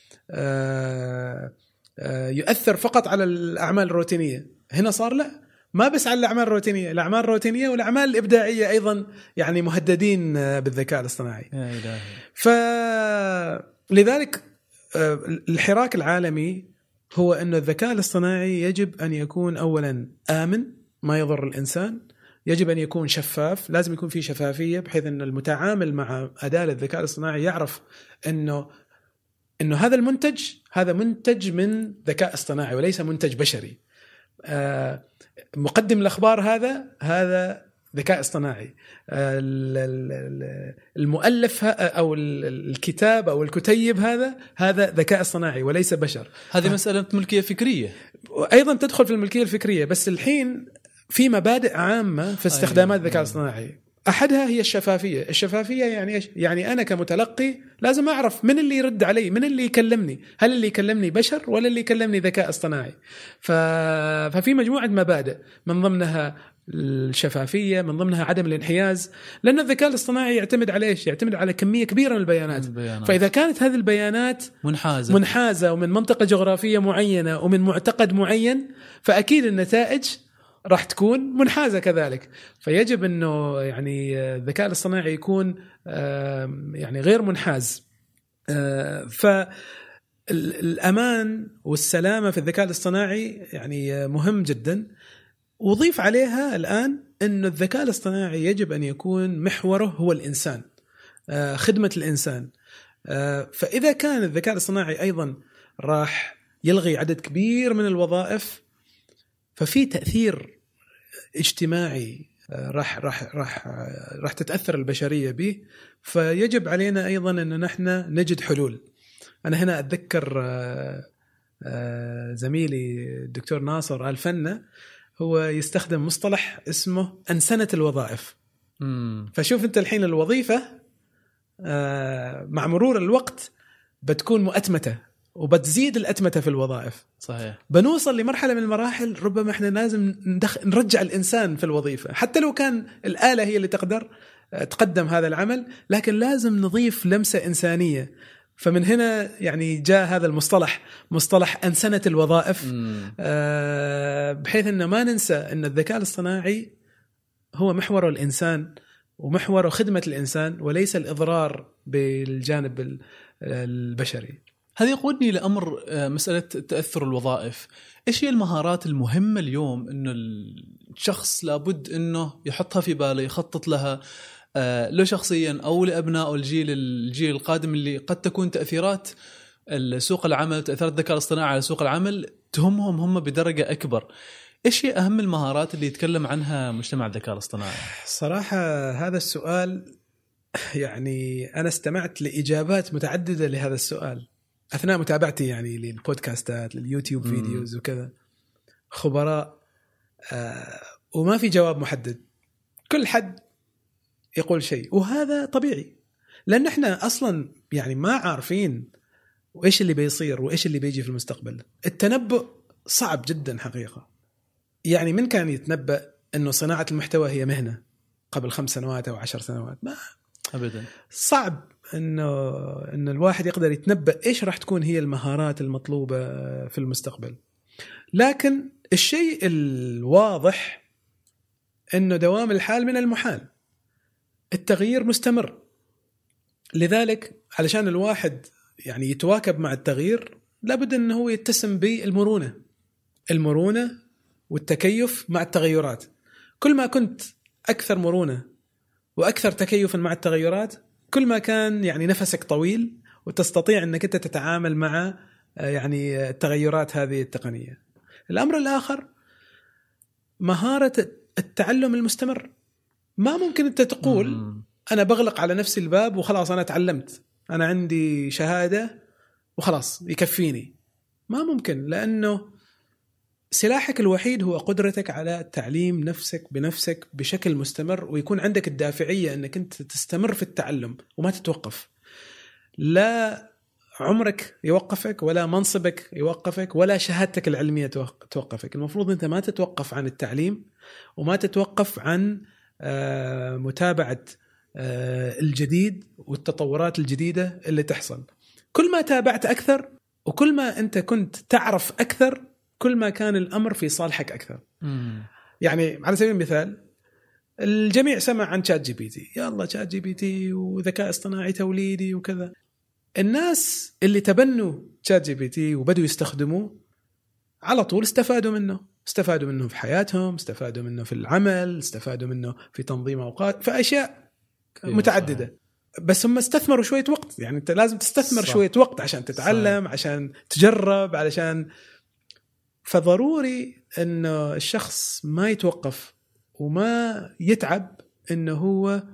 يؤثر فقط على الأعمال الروتينية. هنا صار لا، ما بس على الأعمال الروتينية، الأعمال الروتينية والأعمال الإبداعية أيضا يعني مهددين بالذكاء الاصطناعي. فلذلك الحراك العالمي هو أن الذكاء الاصطناعي يجب أن يكون أولا آمن، ما يضر الإنسان، يجب أن يكون شفاف، لازم يكون فيه شفافية بحيث أن المتعامل مع أداة الذكاء الاصطناعي يعرف أنه أنه هذا المنتج هذا منتج من ذكاء اصطناعي وليس منتج بشري. آه مقدم الأخبار هذا هذا ذكاء اصطناعي، آه المؤلف أو الكتاب أو الكتيب هذا هذا ذكاء اصطناعي وليس بشر. هذه آه. مسألة ملكية فكرية أيضا تدخل في الملكية الفكرية، بس الحين في مبادئ عامة في استخدامات الذكاء الاصطناعي. أحدها هي الشفافية. الشفافية يعني إيش؟ يعني أنا كمتلقي لازم أعرف من اللي يرد علي، من اللي يكلمني، هل اللي يكلمني بشر ولا اللي يكلمني ذكاء اصطناعي. ف... ففي مجموعة مبادئ من ضمنها الشفافية، من ضمنها عدم الانحياز، لأن الذكاء الاصطناعي يعتمد على إيش؟ يعتمد على كمية كبيرة من البيانات. البيانات. فإذا كانت هذه البيانات منحازة منحازة ومن منطقة جغرافية معينة ومن معتقد معين، فأكيد النتائج راح تكون منحازة كذلك. فيجب أنه يعني الذكاء الاصطناعي يكون يعني غير منحاز. فالأمان والسلامة في الذكاء الاصطناعي يعني مهم جدا. وضيف عليها الآن أن الذكاء الاصطناعي يجب أن يكون محوره هو الإنسان، خدمة الإنسان. فإذا كان الذكاء الاصطناعي أيضا راح يلغي عدد كبير من الوظائف، ففي تأثير اجتماعي راح راح راح راح تتأثر البشرية به. فيجب علينا أيضا أن نحن نجد حلول. أنا هنا أتذكر زميلي الدكتور ناصر آل فنة، هو يستخدم مصطلح اسمه أنسنة الوظائف. مم. فشوف أنت الحين الوظيفة مع مرور الوقت بتكون مؤتمتة وبتزيد الأتمتة في الوظائف. صحيح. بنوصل لمرحلة من المراحل ربما احنا لازم ندخ... نرجع الإنسان في الوظيفة، حتى لو كان الآلة هي اللي تقدر تقدم هذا العمل، لكن لازم نضيف لمسة إنسانية. فمن هنا يعني جاء هذا المصطلح، مصطلح أنسنة الوظائف، آه بحيث أنه ما ننسى أن الذكاء الاصطناعي هو محوره الإنسان ومحوره خدمة الإنسان وليس الإضرار بالجانب البشري. هذا يقودني لأمر مسألة تأثر الوظائف. إيش هي المهارات المهمة اليوم أنه الشخص لابد أنه يحطها في باله، يخطط لها آه له شخصيا أو لأبناء الجيل الجيل القادم، اللي قد تكون تأثيرات سوق العمل، تأثيرات الذكاء الاصطناعي على سوق العمل تهمهم هم بدرجة أكبر. إيش هي أهم المهارات اللي يتكلم عنها مجتمع الذكاء الاصطناعي؟ صراحة هذا السؤال يعني أنا استمعت لإجابات متعددة لهذا السؤال أثناء متابعتي يعني للبودكاستات، لليوتيوب فيديوز وكذا، خبراء، آه وما في جواب محدد. كل حد يقول شيء، وهذا طبيعي لأن احنا أصلا يعني ما عارفين وإيش اللي بيصير وإيش اللي بيجي في المستقبل. التنبؤ صعب جدا حقيقة. يعني من كان يتنبأ أنه صناعة المحتوى هي مهنة قبل خمس سنوات أو عشر سنوات؟ ما أبدا. صعب إنه إن الواحد يقدر يتنبأ إيش راح تكون هي المهارات المطلوبة في المستقبل. لكن الشيء الواضح إنه دوام الحال من المحال، التغيير مستمر. لذلك علشان الواحد يعني يتواكب مع التغيير لابد أنه هو يتسم بالمرونة، المرونة والتكيف مع التغيرات. كل ما كنت أكثر مرونة وأكثر تكيفا مع التغيرات، كل ما كان يعني نفسك طويل وتستطيع أنك أنت تتعامل مع يعني التغيرات هذه التقنية. الأمر الآخر مهارة التعلم المستمر. ما ممكن أنت تقول مم. أنا بغلق على نفسي الباب وخلاص أنا تعلمت، أنا عندي شهادة وخلاص يكفيني. ما ممكن، لأنه سلاحك الوحيد هو قدرتك على تعليم نفسك بنفسك بشكل مستمر، ويكون عندك الدافعية أنك أنت تستمر في التعلم وما تتوقف. لا عمرك يوقفك ولا منصبك يوقفك ولا شهادتك العلمية توقفك. المفروض أنت ما تتوقف عن التعليم وما تتوقف عن متابعة الجديد والتطورات الجديدة اللي تحصل. كل ما تابعت أكثر وكل ما أنت كنت تعرف أكثر، كل ما كان الأمر في صالحك أكثر. مم. يعني على سبيل المثال الجميع سمع عن شات جي بي تي، يلا شات جي بي تي وذكاء اصطناعي توليدي وكذا. الناس اللي تبنوا شات جي بي تي وبدوا يستخدموه على طول استفادوا منه، استفادوا منه في حياتهم، استفادوا منه في العمل، استفادوا منه في تنظيم أوقات، في أشياء متعددة. صحيح. بس هم استثمروا شوية وقت. يعني أنت لازم تستثمر صح. شوية وقت عشان تتعلم، صح. عشان تجرب، علشان فضروري أنه الشخص ما يتوقف وما يتعب أنه هو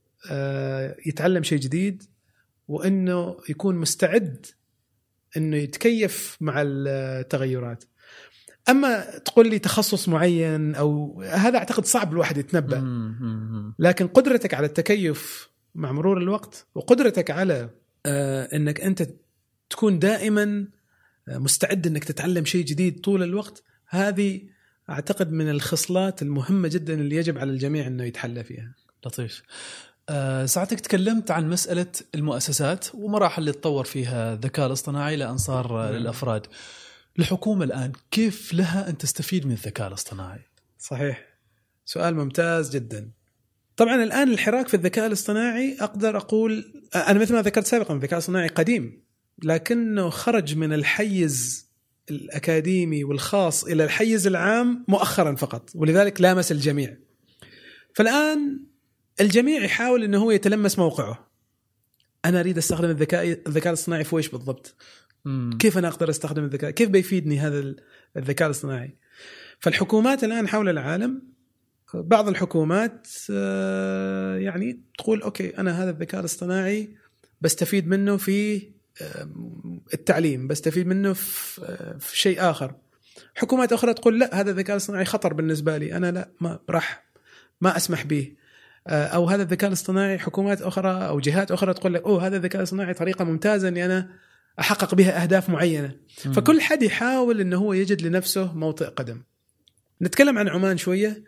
يتعلم شيء جديد، وأنه يكون مستعد أنه يتكيف مع التغيرات. أما تقول لي تخصص معين أو هذا أعتقد صعب الواحد يتنبأ، لكن قدرتك على التكيف مع مرور الوقت وقدرتك على أنك أنت تكون دائما مستعد أنك تتعلم شيء جديد طول الوقت، هذه أعتقد من الخصلات المهمة جدا اللي يجب على الجميع أنه يتحلى فيها. لطيف. أه ساعتك تكلمت عن مسألة المؤسسات ومراحل اللي تطور فيها الذكاء الاصطناعي لأنصار للأفراد. الحكومة الآن كيف لها أن تستفيد من الذكاء الاصطناعي؟ صحيح، سؤال ممتاز جدا. طبعا الآن الحراك في الذكاء الاصطناعي أقدر أقول أنا مثل ما ذكرت سابقا الذكاء الاصطناعي قديم، لكنه خرج من الحيز الأكاديمي والخاص إلى الحيز العام مؤخرا فقط، ولذلك لامس الجميع. فالآن الجميع يحاول أنه هو يتلمس موقعه. أنا أريد أستخدم الذكاء الذكاء الاصطناعي في ويش بالضبط؟ مم. كيف أنا أقدر أستخدم الذكاء؟ كيف بيفيدني هذا الذكاء الاصطناعي؟ فالحكومات الآن حول العالم، بعض الحكومات يعني تقول أوكي أنا هذا الذكاء الاصطناعي بستفيد منه في التعليم، بستفيد منه في شيء آخر. حكومات أخرى تقول لا، هذا الذكاء الاصطناعي خطر بالنسبة لي، أنا لا ما راح ما أسمح به. أو هذا الذكاء الاصطناعي حكومات أخرى أو جهات أخرى تقول لك أوه هذا الذكاء الاصطناعي طريقة ممتازة أني أنا أحقق بها أهداف معينة. م. فكل حد يحاول أنه هو يجد لنفسه موطئ قدم. نتكلم عن عمان شوية.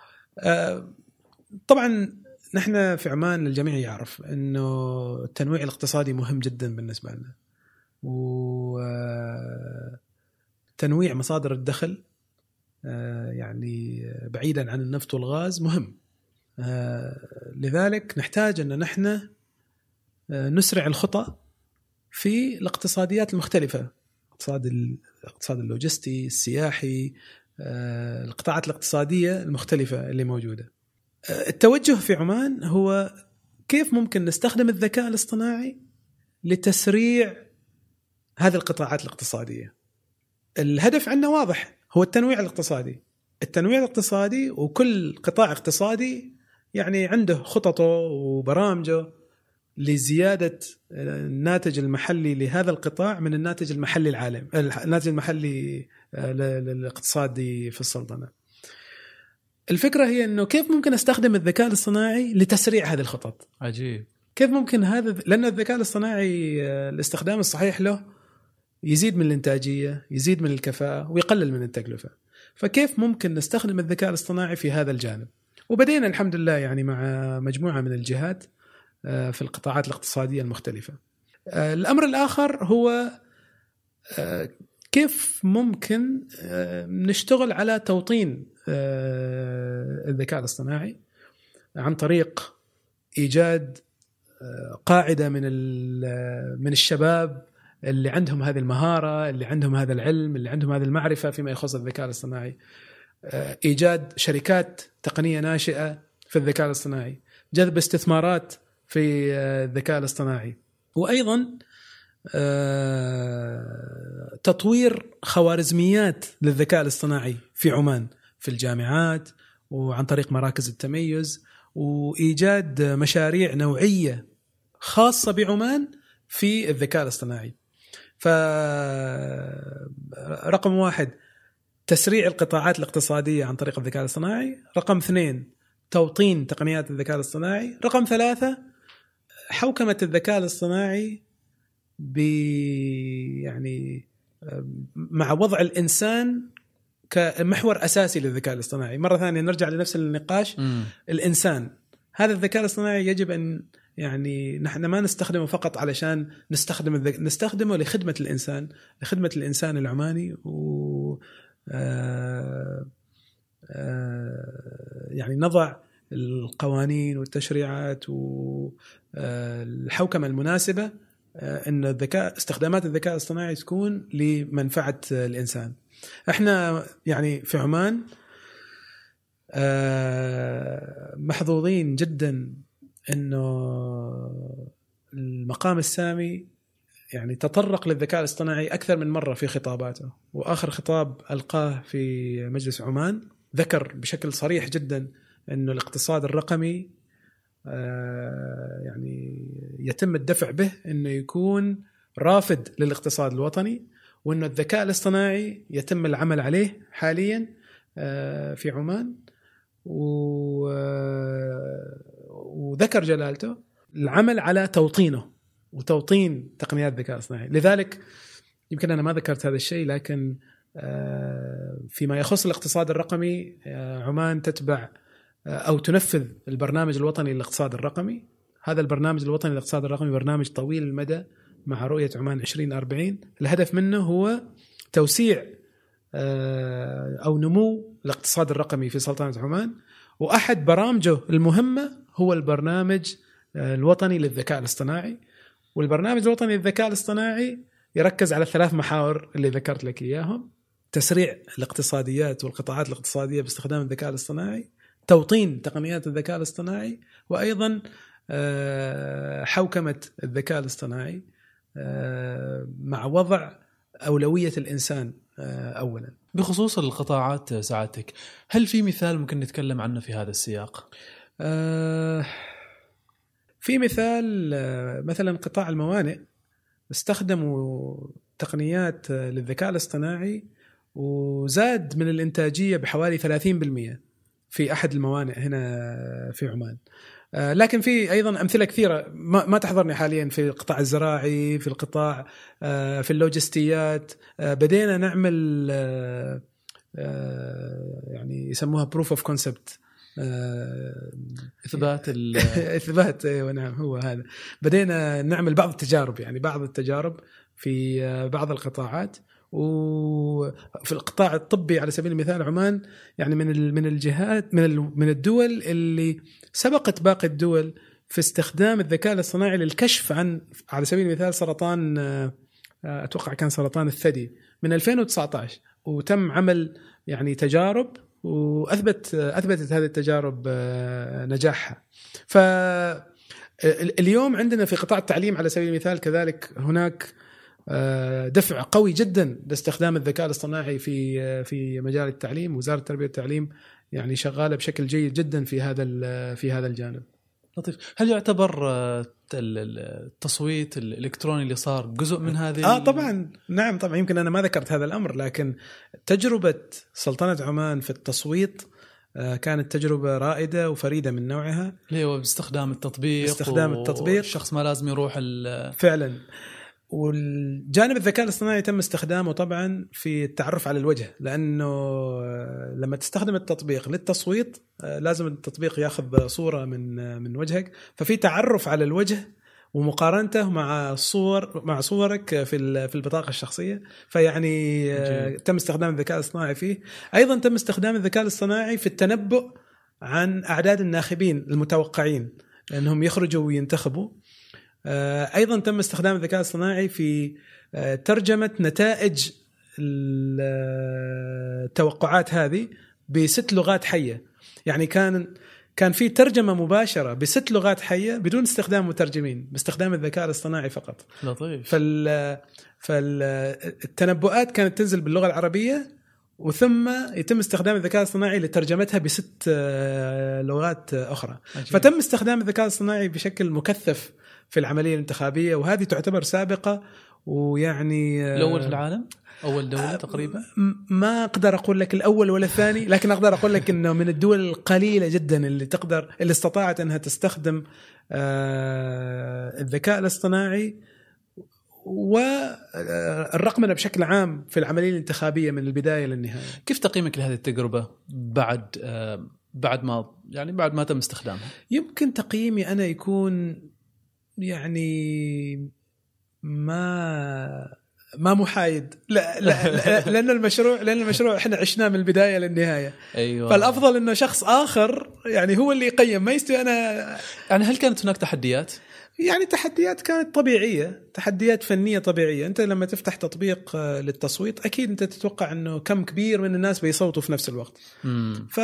طبعا نحن في عمان الجميع يعرف أنه التنويع الاقتصادي مهم جدا بالنسبة لنا، وتنويع مصادر الدخل يعني بعيدا عن النفط والغاز مهم. لذلك نحتاج أن نحن نسرع الخطى في الاقتصاديات المختلفة، اقتصاد الاقتصاد اللوجستي، السياحي، القطاعات الاقتصادية المختلفة اللي موجودة. التوجه في عمان هو كيف ممكن نستخدم الذكاء الاصطناعي لتسريع هذه القطاعات الاقتصادية. الهدف عندنا واضح، هو التنويع الاقتصادي. التنويع الاقتصادي وكل قطاع اقتصادي يعني عنده خططه وبرامجه لزيادة الناتج المحلي لهذا القطاع من الناتج المحلي العالمي، الناتج المحلي للاقتصادي في السلطنة. الفكرة هي إنه كيف ممكن أستخدم الذكاء الاصطناعي لتسريع هذه الخطط. عجيب. كيف ممكن هذا؟ لأن الذكاء الاصطناعي الاستخدام الصحيح له يزيد من الإنتاجية، يزيد من الكفاءة، ويقلل من التكلفة. فكيف ممكن نستخدم الذكاء الاصطناعي في هذا الجانب؟ وبدينا الحمد لله يعني مع مجموعة من الجهات في القطاعات الاقتصادية المختلفة. الأمر الآخر هو كيف ممكن نشتغل على توطين الذكاء الاصطناعي عن طريق إيجاد قاعدة من من الشباب اللي عندهم هذه المهارة، اللي عندهم هذا العلم، اللي عندهم هذه المعرفة فيما يخص الذكاء الاصطناعي. إيجاد شركات تقنية ناشئة في الذكاء الاصطناعي، جذب استثمارات في الذكاء الاصطناعي، وأيضا تطوير خوارزميات للذكاء الاصطناعي في عمان في الجامعات وعن طريق مراكز التميز، وإيجاد مشاريع نوعية خاصة بعمان في الذكاء الاصطناعي. فرقم واحد تسريع القطاعات الاقتصادية عن طريق الذكاء الاصطناعي. رقم اثنين توطين تقنيات الذكاء الاصطناعي. رقم ثلاثة حوكمة الذكاء الاصطناعي ب يعني مع وضع الإنسان كمحور أساسي للذكاء الاصطناعي. مرة ثانية نرجع لنفس النقاش. م. الإنسان، هذا الذكاء الاصطناعي يجب أن يعني نحن ما نستخدمه فقط علشان نستخدم الذك... نستخدمه لخدمة الإنسان، لخدمة الإنسان العماني، و آه... آه... يعني نضع القوانين والتشريعات والحوكمة المناسبة أن الذكاء استخدامات الذكاء الاصطناعي تكون لمنفعة الإنسان. احنا يعني في عمان محظوظين جدا أنه المقام السامي يعني تطرق للذكاء الاصطناعي أكثر من مرة في خطاباته، وآخر خطاب ألقاه في مجلس عمان ذكر بشكل صريح جدا أنه الاقتصاد الرقمي يعني يتم الدفع به أنه يكون رافد للاقتصاد الوطني، وأنه الذكاء الاصطناعي يتم العمل عليه حاليا في عمان. وذكر جلالته العمل على توطينه وتوطين تقنيات الذكاء الاصطناعي. لذلك يمكن أنا ما ذكرت هذا الشيء، لكن فيما يخص الاقتصاد الرقمي، عمان تتبع أو تنفذ البرنامج الوطني للاقتصاد الرقمي. هذا البرنامج الوطني للاقتصاد الرقمي برنامج طويل المدى مع رؤية عمان عشرين أربعين. الهدف منه هو توسيع أو نمو الاقتصاد الرقمي في سلطنة عمان، وأحد برامجه المهمة هو البرنامج الوطني للذكاء الاصطناعي. والبرنامج الوطني للذكاء الاصطناعي يركز على الثلاث محاور اللي ذكرت لك إياهم: تسريع الاقتصاديات والقطاعات الاقتصادية باستخدام الذكاء الاصطناعي، توطين تقنيات الذكاء الاصطناعي، وأيضا حوكمة الذكاء الاصطناعي مع وضع أولوية الإنسان أولا. بخصوص القطاعات سعادتك، هل في مثال ممكن نتكلم عنه في هذا السياق؟ في مثال مثلا قطاع الموانئ، استخدموا تقنيات للذكاء الاصطناعي وزاد من الإنتاجية بحوالي ثلاثين بالمئة في أحد الموانئ هنا في عمان. لكن في أيضا أمثلة كثيرة ما تحضرني حاليا في القطاع الزراعي، في القطاع في اللوجستيات. بدينا نعمل يعني يسموها proof of concept، إثبات إثبات أيوة نعم هو هذا. بدينا نعمل بعض التجارب، يعني بعض التجارب في بعض القطاعات. وفي القطاع الطبي على سبيل المثال عمان يعني من من الجهات من من الدول اللي سبقت باقي الدول في استخدام الذكاء الاصطناعي للكشف عن على سبيل المثال سرطان، أتوقع كان سرطان الثدي من ألفين وتسعة عشر، وتم عمل يعني تجارب وأثبت أثبتت هذه التجارب نجاحها. فاليوم عندنا في قطاع التعليم على سبيل المثال كذلك هناك دفع قوي جدا لاستخدام الذكاء الاصطناعي في في مجال التعليم. وزارة التربية والتعليم يعني شغالة بشكل جيد جدا في هذا في هذا الجانب. لطيف. هل يعتبر التصويت الإلكتروني اللي صار جزء من هذه؟ آه طبعا نعم طبعا. يمكن أنا ما ذكرت هذا الأمر، لكن تجربة سلطنة عمان في التصويت كانت تجربة رائدة وفريدة من نوعها. اللي هو باستخدام التطبيق باستخدام التطبيق الشخص ما لازم يروح فعلا. والجانب الذكاء الاصطناعي تم استخدامه طبعا في التعرف على الوجه، لأنه لما تستخدم التطبيق للتصويت لازم التطبيق ياخذ صورة من من وجهك، ففي تعرف على الوجه ومقارنته مع صور مع صورك في في البطاقة الشخصية. فيعني جي. تم استخدام الذكاء الاصطناعي فيه. أيضا تم استخدام الذكاء الاصطناعي في التنبؤ عن أعداد الناخبين المتوقعين أنهم يخرجوا وينتخبوا. أيضا تم استخدام الذكاء الاصطناعي في ترجمة نتائج التوقعات هذه بست لغات حية. يعني كان كان في ترجمة مباشرة بست لغات حية بدون استخدام مترجمين، باستخدام الذكاء الاصطناعي فقط. لطيف. فال فالتنبؤات كانت تنزل باللغة العربية، وثم يتم استخدام الذكاء الاصطناعي لترجمتها بست لغات أخرى. عجيب. فتم استخدام الذكاء الاصطناعي بشكل مكثف في العملية الانتخابية، وهذه تعتبر سابقة. ويعني الأول في العالم، أول دولة تقريبا. ما أقدر أقول لك الأول ولا الثاني، لكن أقدر أقول لك إنه من الدول القليلة جدا اللي تقدر اللي استطاعت أنها تستخدم الذكاء الاصطناعي والرقمنة بشكل عام في العملية الانتخابية من البداية للنهاية. كيف تقييمك لهذه التجربة بعد بعد ما يعني بعد ما تم استخدامها؟ يمكن تقييمي أنا يكون يعني ما ما محايد. لا لا, لا لأن المشروع لأن المشروع إحنا عشناه من البداية للنهاية. أيوة. فالأفضل إنه شخص آخر يعني هو اللي يقيم، ما يستوي أنا. يعني هل كانت هناك تحديات؟ يعني تحديات كانت طبيعية، تحديات فنية طبيعية. أنت لما تفتح تطبيق للتصويت أكيد أنت تتوقع أنه كم كبير من الناس بيصوتوا في نفس الوقت. ف...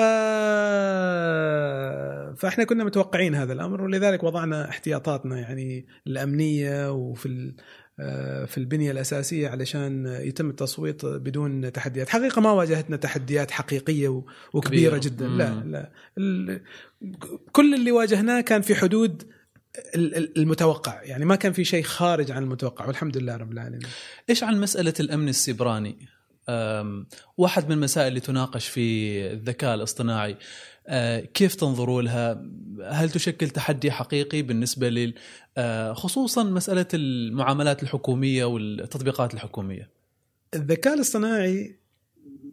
فإحنا كنا متوقعين هذا الأمر، ولذلك وضعنا احتياطاتنا يعني الأمنية وفي ال... في البنية الأساسية علشان يتم التصويت بدون تحديات. حقيقة ما واجهتنا تحديات حقيقية وكبيرة جدا. لا لا ال... كل اللي واجهناه كان في حدود المتوقع، يعني ما كان في شيء خارج عن المتوقع، والحمد لله رب العالمين. إيش عن مسألة الأمن السيبراني؟ واحد من المسائل اللي تناقش في الذكاء الاصطناعي، كيف تنظروا لها؟ هل تشكل تحدي حقيقي بالنسبة لل خصوصا مسألة المعاملات الحكومية والتطبيقات الحكومية؟ الذكاء الاصطناعي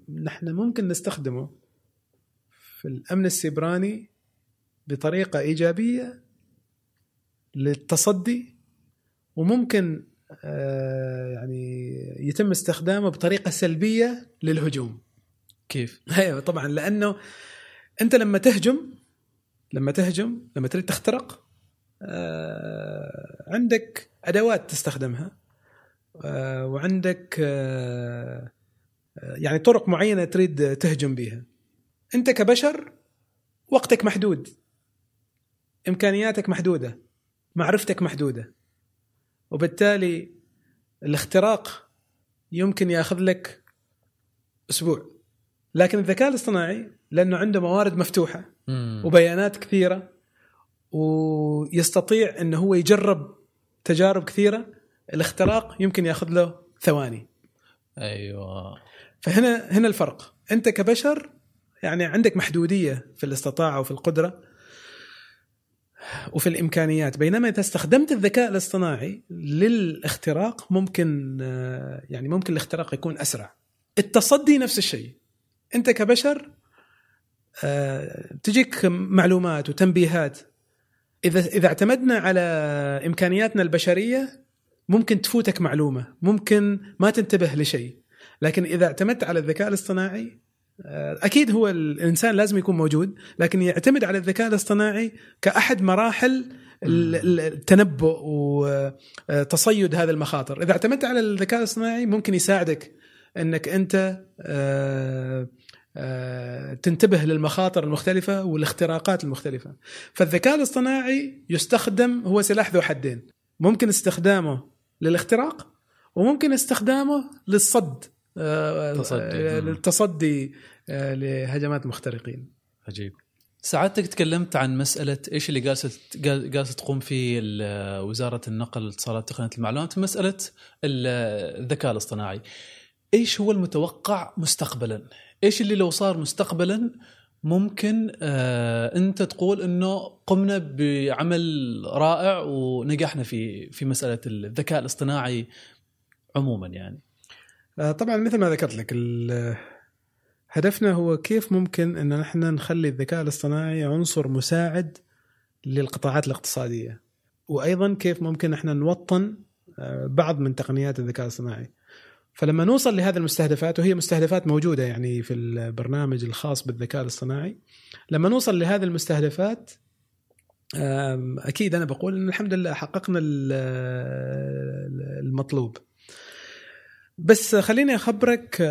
نحن ممكن نستخدمه في الأمن السيبراني بطريقة إيجابية للتصدي، وممكن يعني يتم استخدامه بطريقة سلبية للهجوم. كيف؟ ايوه طبعا، لأنه أنت لما تهجم لما تهجم لما تريد تخترق عندك أدوات تستخدمها، وعندك يعني طرق معينة تريد تهجم بها. أنت كبشر وقتك محدود، إمكانياتك محدودة، معرفتك محدودة، وبالتالي الاختراق يمكن يأخذ لك أسبوع. لكن الذكاء الاصطناعي لأنه عنده موارد مفتوحة مم. وبيانات كثيرة، ويستطيع أنه هو يجرب تجارب كثيرة، الاختراق يمكن يأخذ له ثواني. أيوة. فهنا هنا الفرق. أنت كبشر يعني عندك محدودية في الاستطاعة وفي القدرة وفي الإمكانيات، بينما إذا استخدمت الذكاء الاصطناعي للاختراق ممكن يعني ممكن الاختراق يكون أسرع. التصدي نفس الشيء. أنت كبشر تجيك معلومات وتنبيهات، إذا إذا اعتمدنا على إمكانياتنا البشرية ممكن تفوتك معلومة، ممكن ما تنتبه لشيء. لكن إذا اعتمدت على الذكاء الاصطناعي، أكيد هو الإنسان لازم يكون موجود، لكن يعتمد على الذكاء الاصطناعي كأحد مراحل التنبؤ وتصيد هذه المخاطر. إذا اعتمدت على الذكاء الاصطناعي ممكن يساعدك أنك أنت تنتبه للمخاطر المختلفة والاختراقات المختلفة. فالذكاء الاصطناعي يستخدم، هو سلاح ذو حدين، ممكن استخدامه للاختراق وممكن استخدامه للصد، تصدي. للتصدي لهجمات المخترقين. عجيب. ساعتك تكلمت عن مسألة إيش اللي جالسة جالسة تقوم فيه وزارة النقل والاتصالات وتقنية المعلومات، مسألة الذكاء الاصطناعي. إيش هو المتوقع مستقبلا؟ إيش اللي لو صار مستقبلا ممكن آه أنت تقول إنه قمنا بعمل رائع ونجحنا في في مسألة الذكاء الاصطناعي عموما؟ يعني طبعا مثل ما ذكرت لك، هدفنا هو كيف ممكن أن نحن نخلي الذكاء الاصطناعي عنصر مساعد للقطاعات الاقتصادية، وأيضا كيف ممكن نحن نوطن بعض من تقنيات الذكاء الاصطناعي. فلما نوصل لهذه المستهدفات، وهي مستهدفات موجودة يعني في البرنامج الخاص بالذكاء الاصطناعي، لما نوصل لهذه المستهدفات أكيد أنا بقول إن الحمد لله حققنا المطلوب. بس خليني أخبرك،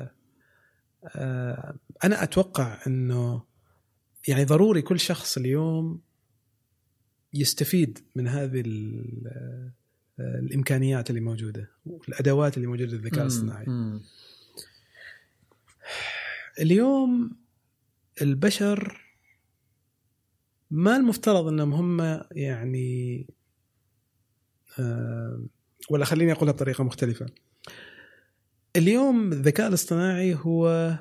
أنا أتوقع أنه يعني ضروري كل شخص اليوم يستفيد من هذه الإمكانيات اللي موجودة والأدوات اللي موجودة للذكاء الاصطناعي. اليوم البشر ما المفترض أنهم هم يعني ولا خليني أقولها بطريقة مختلفة. اليوم الذكاء الاصطناعي هو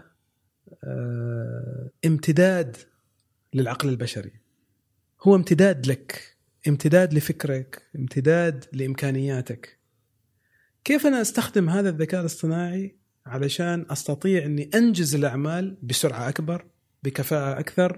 امتداد للعقل البشري، هو امتداد لك، امتداد لفكرك، امتداد لإمكانياتك. كيف أنا أستخدم هذا الذكاء الاصطناعي علشان أستطيع أني أنجز الأعمال بسرعة أكبر، بكفاءة أكثر،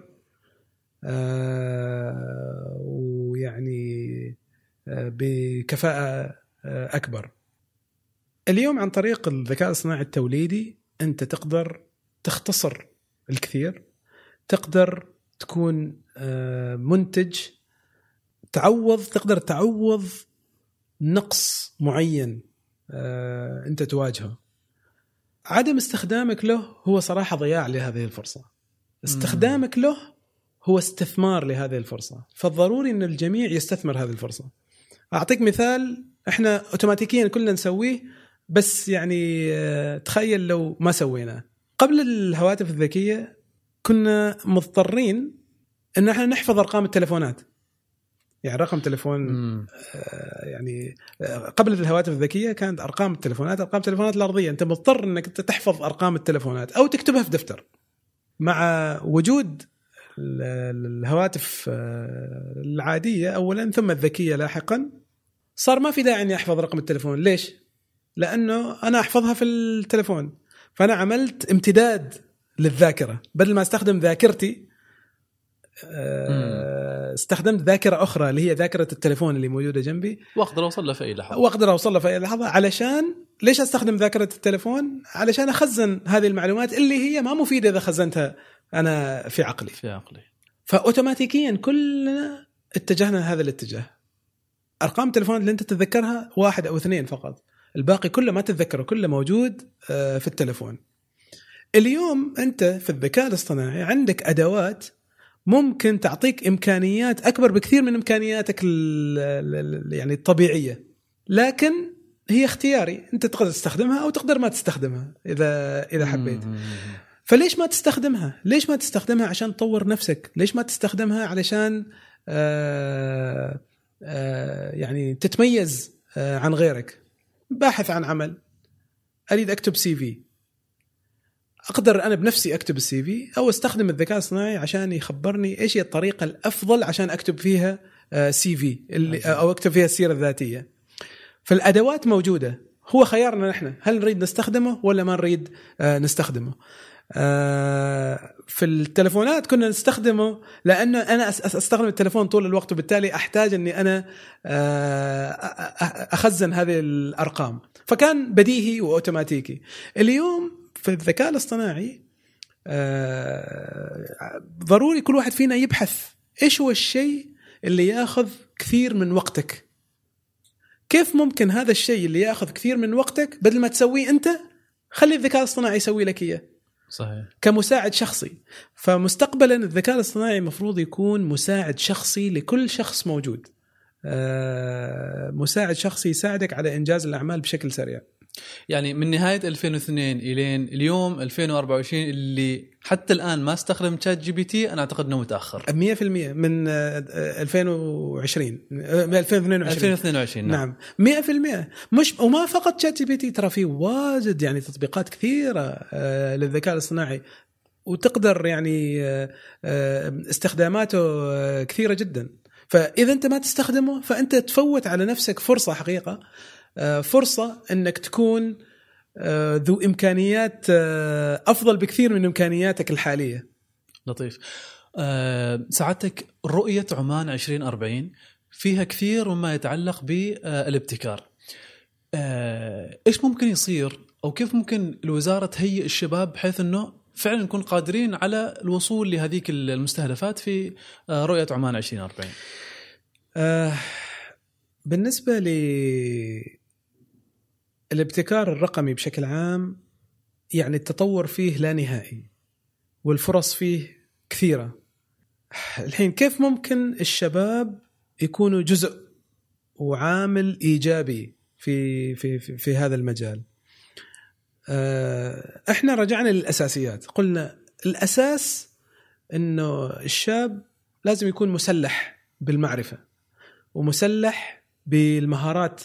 آه ويعني آه بكفاءة آه أكبر. اليوم عن طريق الذكاء الاصطناعي التوليدي أنت تقدر تختصر الكثير، تقدر تكون آه منتج، تعوض تقدر تعوض نقص معين آه أنت تواجهه. عدم استخدامك له هو صراحة ضياع لهذه الفرصة، استخدامك له هو استثمار لهذه الفرصة. فالضروري أن الجميع يستثمر هذه الفرصة. أعطيك مثال إحنا أوتوماتيكيا كلنا نسويه، بس يعني آه تخيل لو ما سويناه. قبل الهواتف الذكية كنا مضطرين أن احنا نحفظ أرقام التلفونات، يعني رقم تلفون آه يعني آه قبل الهواتف الذكية كانت أرقام التلفونات أرقام التلفونات الأرضية، أنت مضطر أنك تحفظ أرقام التلفونات أو تكتبها في دفتر. مع وجود الهواتف آه العادية أولا ثم الذكية لاحقا، صار ما في داعي أني أحفظ رقم التلفون. ليش؟ لأنه أنا أحفظها في التلفون. فأنا عملت امتداد للذاكرة، بدل ما استخدم ذاكرتي استخدمت ذاكرة أخرى اللي هي ذاكرة التليفون اللي موجودة جنبي، وأقدر أوصل لها في أي لحظة وأقدر أوصل لها في أي لحظة. علشان ليش أستخدم ذاكرة التليفون؟ علشان أخزن هذه المعلومات اللي هي ما مفيدة إذا خزنتها أنا في عقلي في عقلي فأوتوماتيكيا كلنا اتجهنا لهذا الاتجاه. أرقام التليفون اللي أنت تتذكرها واحد أو اثنين فقط، الباقي كله ما تتذكره، كله موجود في التليفون. اليوم أنت في الذكاء الاصطناعي عندك أدوات ممكن تعطيك إمكانيات أكبر بكثير من إمكانياتك يعني الطبيعية، لكن هي اختياري، أنت تقدر تستخدمها أو تقدر ما تستخدمها إذا إذا حبيت. فليش ما تستخدمها؟ ليش ما تستخدمها عشان تطور نفسك؟ ليش ما تستخدمها علشان آآ آآ يعني تتميز عن غيرك؟ باحث عن عمل، أريد أكتب سي في، أقدر أنا بنفسي أكتب السي في أو أستخدم الذكاء الصناعي عشان يخبرني إيش هي الطريقة الأفضل عشان أكتب فيها سي في أو أكتب فيها السيرة الذاتية. فالأدوات موجودة، هو خيارنا نحن هل نريد نستخدمه ولا ما نريد نستخدمه. في التلفونات كنا نستخدمه لأنه أنا أستخدم التلفون طول الوقت، وبالتالي أحتاج أني أنا أخزن هذه الأرقام، فكان بديهي وأوتوماتيكي. اليوم في الذكاء الاصطناعي ضروري كل واحد فينا يبحث إيش هو الشيء اللي يأخذ كثير من وقتك، كيف ممكن هذا الشيء اللي يأخذ كثير من وقتك بدل ما تسويه أنت خلي الذكاء الاصطناعي يسوي لك إياه. صحيح. كمساعد شخصي. فمستقبلا الذكاء الاصطناعي مفروض يكون مساعد شخصي لكل شخص موجود، مساعد شخصي يساعدك على إنجاز الأعمال بشكل سريع. يعني من نهاية ألفين واثنين إلين اليوم ألفين وأربعة وعشرين اللي حتى الآن ما استخدم شات جي بي تي، أنا أعتقد أنه متأخر مية في المية من ألفين وعشرين من ألفين واثنين وعشرين ألفين واثنين وعشرين نعم. نعم مية في المية. مش وما فقط شات جي بي تي، ترى في واجد يعني تطبيقات كثيرة للذكاء الاصطناعي وتقدر يعني استخداماته كثيرة جدا. فإذا أنت ما تستخدمه فأنت تفوت على نفسك فرصة حقيقة، فرصة أنك تكون ذو إمكانيات أفضل بكثير من إمكانياتك الحالية. لطيف. أه سعادتك رؤية عمان عشرين أربعين فيها كثير مما يتعلق بالابتكار، أه إيش ممكن يصير أو كيف ممكن الوزارة تهيئ الشباب بحيث أنه فعلا نكون قادرين على الوصول لهذيك المستهدفات في رؤية عمان عشرين أربعين؟ أه بالنسبة للابتكار الرقمي بشكل عام، يعني التطور فيه لا نهائي والفرص فيه كثيرة. الحين كيف ممكن الشباب يكونوا جزء وعامل إيجابي في, في, في, في هذا المجال؟ احنا رجعنا للأساسيات، قلنا الأساس إنه الشاب لازم يكون مسلح بالمعرفة ومسلح بالمهارات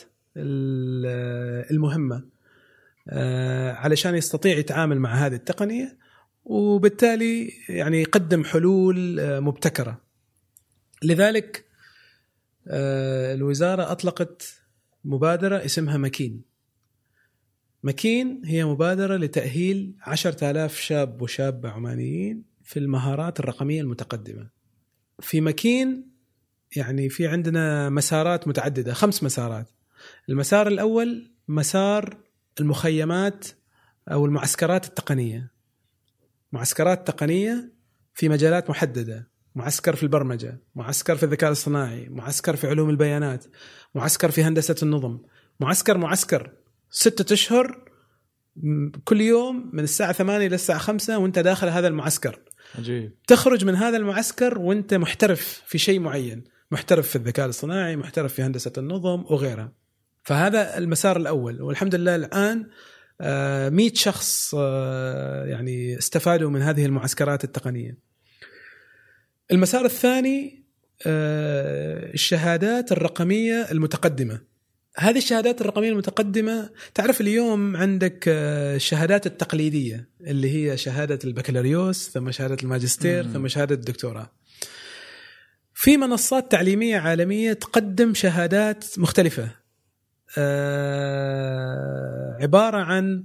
المهمة علشان يستطيع يتعامل مع هذه التقنية، وبالتالي يعني يقدم حلول مبتكرة. لذلك الوزارة أطلقت مبادرة اسمها مكين. مكين هي مبادرة لتأهيل عشرة آلاف شاب وشابة عمانيين في المهارات الرقمية المتقدمة. في مكين يعني في عندنا مسارات متعددة، خمس مسارات. المسار الأول مسار المخيمات أو المعسكرات التقنية، معسكرات تقنية في مجالات محددة، معسكر في البرمجة، معسكر في الذكاء الاصطناعي، معسكر في علوم البيانات، معسكر في هندسة النظم، معسكر معسكر ستة أشهر كل يوم من الساعة ثمانية للساعة خمسة وانت داخل هذا المعسكر. عجيب. تخرج من هذا المعسكر وانت محترف في شيء معين، محترف في الذكاء الاصطناعي، محترف في هندسة النظم وغيرها. فهذا المسار الأول، والحمد لله الآن مئة شخص يعني استفادوا من هذه المعسكرات التقنية. المسار الثاني الشهادات الرقمية المتقدمة. هذه الشهادات الرقمية المتقدمة، تعرف اليوم عندك الشهادات التقليدية اللي هي شهادة البكالوريوس ثم شهادة الماجستير ثم شهادة الدكتوراه. في منصات تعليمية عالمية تقدم شهادات مختلفة، عبارة عن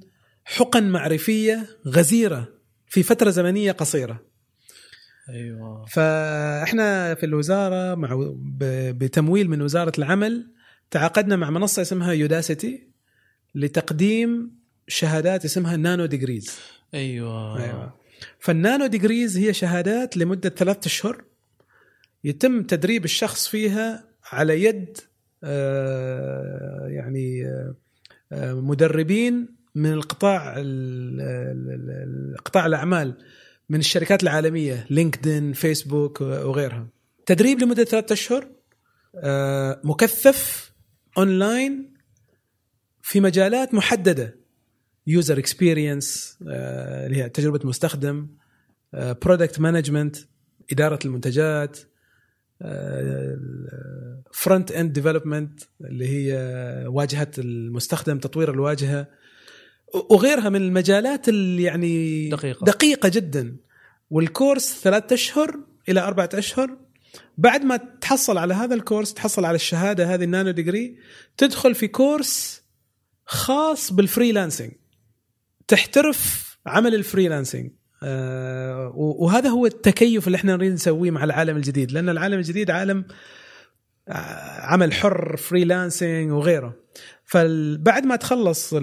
حقن معرفية غزيرة في فترة زمنية قصيرة. أيوة. فإحنا في الوزارة مع بتمويل من وزارة العمل تعاقدنا مع منصة اسمها يوداسيتي لتقديم شهادات اسمها نانو ديجريز. أيوة. أيوة. فالنانو ديجريز هي شهادات لمدة ثلاثة أشهر يتم تدريب الشخص فيها على يد آه يعني آه مدربين من القطاع قطاع الأعمال من الشركات العالمية لينكدين فيسبوك وغيرها. تدريب لمدة ثلاثة أشهر آه مكثف أونلاين في مجالات محددة، يوزر اكسبيرينس اللي هي تجربة مستخدم، برودكت مانجمنت إدارة المنتجات، فرونت اند ديفلوبمنت اللي هي واجهة المستخدم تطوير الواجهة، وغيرها من المجالات اللي يعني دقيقة, دقيقة جدا. والكورس ثلاثة أشهر إلى أربعة أشهر. بعد ما تحصل على هذا الكورس تحصل على الشهادة هذه النانو ديجري، تدخل في كورس خاص بالفريلانسينج، تحترف عمل الفريلانسينج. آه وهذا هو التكيف اللي احنا نريد نسويه مع العالم الجديد، لأن العالم الجديد عالم عمل حر فريلانسينج وغيره. فبعد ما تخلص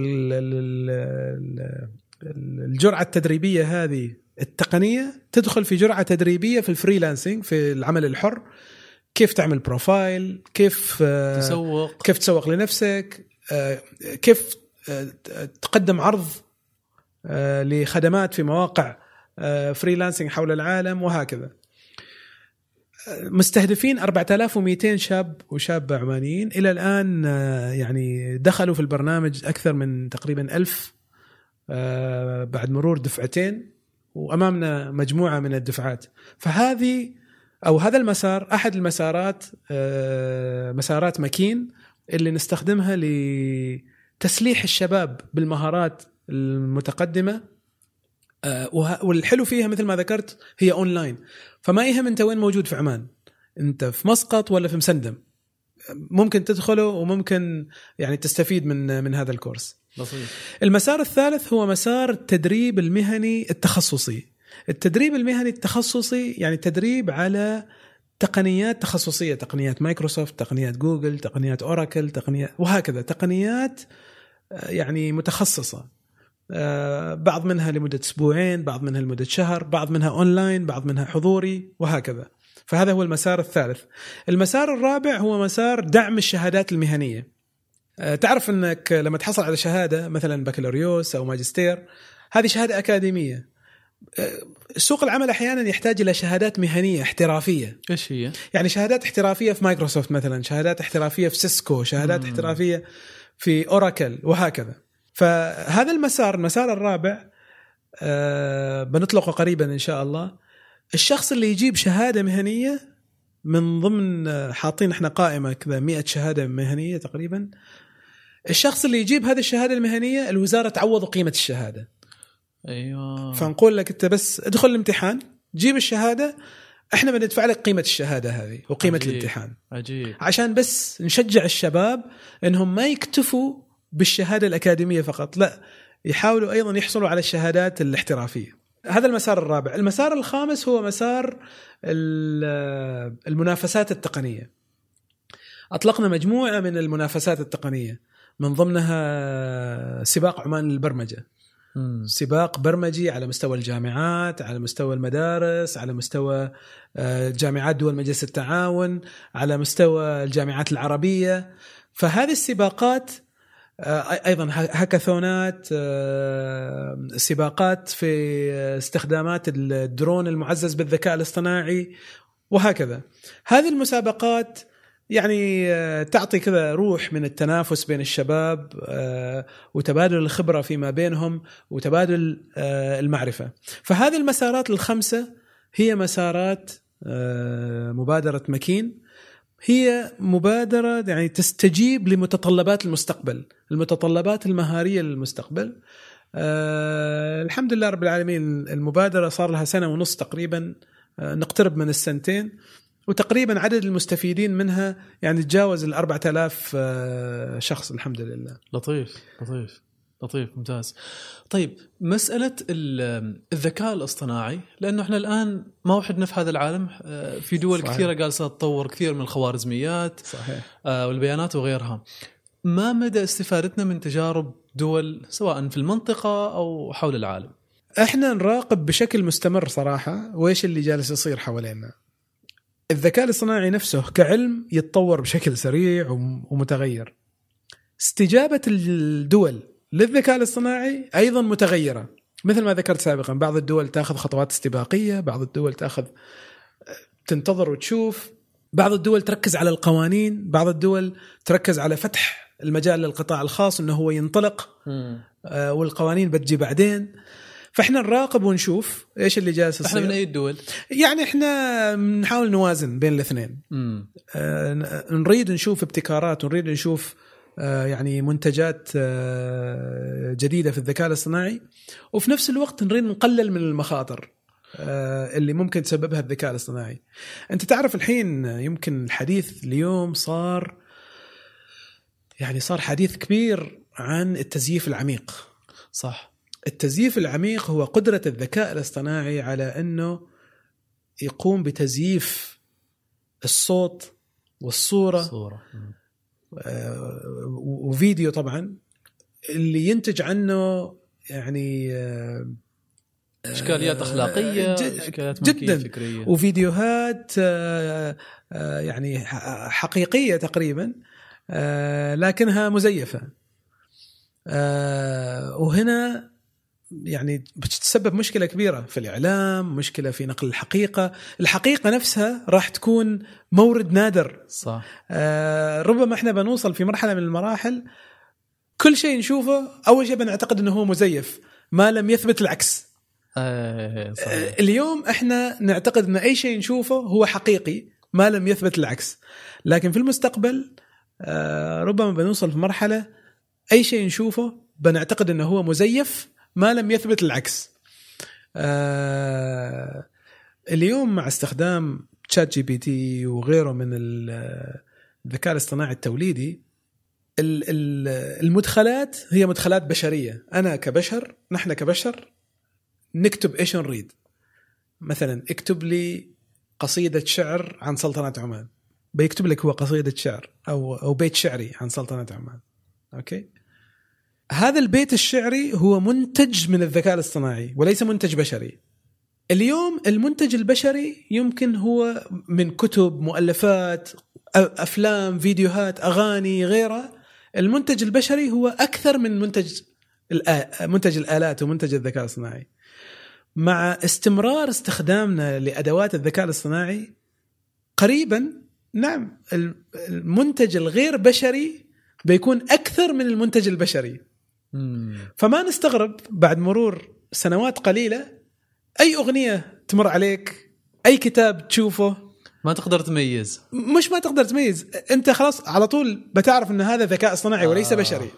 الجرعة التدريبية هذه التقنية، تدخل في جرعة تدريبية في الفريلانسينج في العمل الحر، كيف تعمل بروفايل، كيف تسوق كيف تسوق لنفسك، كيف تقدم عرض لخدمات في مواقع فريلانسينج حول العالم وهكذا. مستهدفين أربعة آلاف ومئتين شاب وشابة عمانيين إلى الآن، يعني دخلوا في البرنامج أكثر من تقريبا ألف بعد مرور دفعتين، وأمامنا مجموعة من الدفعات. فهذه أو هذا المسار أحد المسارات مسارات مكين اللي نستخدمها لتسليح الشباب بالمهارات المتقدمة. والحلو فيها مثل ما ذكرت هي أونلاين، فما يهم أنت وين موجود في عمان، أنت في مسقط ولا في مسندم، ممكن تدخله وممكن يعني تستفيد من من هذا الكورس. لطيف. المسار الثالث هو مسار التدريب المهني التخصصي. التدريب المهني التخصصي يعني تدريب على تقنيات تخصصية، تقنيات مايكروسوفت، تقنيات جوجل، تقنيات أوراكل، تقنيات وهكذا، تقنيات يعني متخصصة، بعض منها لمدة أسبوعين، بعض منها لمدة شهر، بعض منها أونلاين، بعض منها حضوري وهكذا. فهذا هو المسار الثالث. المسار الرابع هو مسار دعم الشهادات المهنية. تعرف أنك لما تحصل على شهادة مثلا بكالوريوس أو ماجستير، هذه شهادة أكاديمية. سوق العمل أحيانا يحتاج إلى شهادات مهنية احترافية. إيش هي؟ يعني شهادات احترافية في مايكروسوفت مثلا، شهادات احترافية في سيسكو، شهادات مم. احترافية في أوراكل وهكذا. فهذا المسار المسار الرابع آه بنطلقه قريبا إن شاء الله. الشخص اللي يجيب شهادة مهنية من ضمن حاطين احنا قائمة كذا مئة شهادة مهنية تقريبا، الشخص اللي يجيب هذه الشهادة المهنية الوزارة تعوض قيمة الشهادة. أيوة. فنقول لك أنت بس ادخل الامتحان جيب الشهادة، احنا بندفع لك قيمة الشهادة هذه وقيمة عجيب. الامتحان. عجيب. عشان بس نشجع الشباب انهم ما يكتفوا بالشهادة الأكاديمية فقط، لا يحاولوا أيضا يحصلوا على الشهادات الاحترافية. هذا المسار الرابع. المسار الخامس هو مسار المنافسات التقنية. أطلقنا مجموعة من المنافسات التقنية، من ضمنها سباق عمان للبرمجة، م. سباق برمجي على مستوى الجامعات، على مستوى المدارس، على مستوى جامعات دول مجلس التعاون، على مستوى الجامعات العربية. فهذه السباقات أيضا هاكاثونات، سباقات في استخدامات الدرون المعزز بالذكاء الاصطناعي وهكذا. هذه المسابقات يعني تعطي كذا روح من التنافس بين الشباب وتبادل الخبرة فيما بينهم وتبادل المعرفة. فهذه المسارات الخمسة هي مسارات مبادرة مكين. هي مبادرة يعني تستجيب لمتطلبات المستقبل، المتطلبات المهارية للمستقبل. أه الحمد لله رب العالمين. المبادرة صار لها سنة ونص تقريبا، أه نقترب من السنتين، وتقريبا عدد المستفيدين منها يعني تجاوز الأربعة آلاف أه شخص الحمد لله. لطيف لطيف. لطيف ممتاز. طيب مسألة الذكاء الاصطناعي، لأنه إحنا الآن ما وحدنا في هذا العالم، في دول صحيح. كثيرة جالسة تطور كثير من الخوارزميات صحيح. والبيانات وغيرها. ما مدى استفادتنا من تجارب دول سواء في المنطقة أو حول العالم؟ احنا نراقب بشكل مستمر صراحة وإيش اللي جالس يصير حوالينا. الذكاء الاصطناعي نفسه كعلم يتطور بشكل سريع ومتغير. استجابة الدول للذكاء الاصطناعي أيضا متغيرة، مثل ما ذكرت سابقا. بعض الدول تأخذ خطوات استباقية، بعض الدول تأخذ تنتظر وتشوف، بعض الدول تركز على القوانين، بعض الدول تركز على فتح المجال للقطاع الخاص إنه هو ينطلق آه والقوانين بتجي بعدين. فإحنا نراقب ونشوف إيش اللي جالس يصير. إحنا من أي الدول؟ يعني إحنا نحاول نوازن بين الاثنين. آه نريد نشوف ابتكارات ونريد نشوف آه يعني منتجات آه جديدة في الذكاء الاصطناعي، وفي نفس الوقت نريد نقلل من المخاطر آه اللي ممكن تسببها الذكاء الاصطناعي. أنت تعرف الحين يمكن الحديث اليوم صار يعني صار حديث كبير عن التزييف العميق. صح. التزييف العميق هو قدرة الذكاء الاصطناعي على أنه يقوم بتزييف الصوت والصورة صورة. وفيديو طبعا، اللي ينتج عنه يعني إشكاليات أخلاقية، إشكاليات جدا فكرية، وفيديوهات يعني حقيقية تقريبا لكنها مزيفة. وهنا يعني بتسبب مشكلة كبيرة في الإعلام، مشكلة في نقل الحقيقة. الحقيقة نفسها راح تكون مورد نادر. صح. آه ربما احنا بنوصل في مرحلة من المراحل كل شيء نشوفه أول شيء بنعتقد أنه هو مزيف ما لم يثبت العكس. آه آه اليوم احنا نعتقد أن أي شيء نشوفه هو حقيقي ما لم يثبت العكس، لكن في المستقبل آه ربما بنوصل في مرحلة أي شيء نشوفه بنعتقد أنه هو مزيف ما لم يثبت العكس. آه اليوم مع استخدام تشات جي بي تي وغيره من الذكاء الاصطناعي التوليدي، المدخلات هي مدخلات بشرية. أنا كبشر، نحن كبشر نكتب إيش نريد. مثلا اكتب لي قصيدة شعر عن سلطنة عمان، بيكتب لك هو قصيدة شعر أو أو بيت شعري عن سلطنة عمان. أوكي، هذا البيت الشعري هو منتج من الذكاء الاصطناعي وليس منتج بشري. اليوم المنتج البشري يمكن هو من كتب، مؤلفات، أفلام، فيديوهات، أغاني، غيرها. المنتج البشري هو أكثر من منتج منتج الآلات ومنتج الذكاء الاصطناعي. مع استمرار استخدامنا لأدوات الذكاء الاصطناعي قريبا، نعم، المنتج الغير بشري بيكون أكثر من المنتج البشري. فما نستغرب بعد مرور سنوات قليلة أي أغنية تمر عليك، أي كتاب تشوفه ما تقدر تميز. مش ما تقدر تميز، أنت خلاص على طول بتعرف أن هذا ذكاء اصطناعي وليس آه. بشري.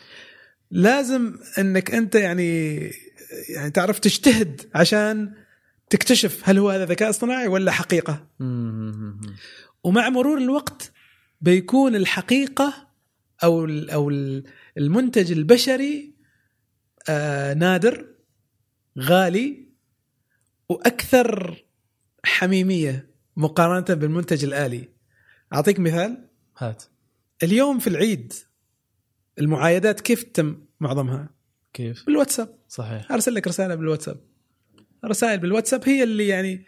لازم أنك أنت يعني يعني تعرف تجتهد عشان تكتشف هل هو هذا ذكاء اصطناعي ولا حقيقة. ومع مرور الوقت بيكون الحقيقة أو أو المنتج البشري آه نادر، غالي، وأكثر حميمية مقارنة بالمنتج الآلي. أعطيك مثال. هات. اليوم في العيد المعايدات كيف تم معظمها؟ كيف؟ بالواتساب. صحيح. أرسل لك رسالة بالواتساب. رسائل بالواتساب هي اللي يعني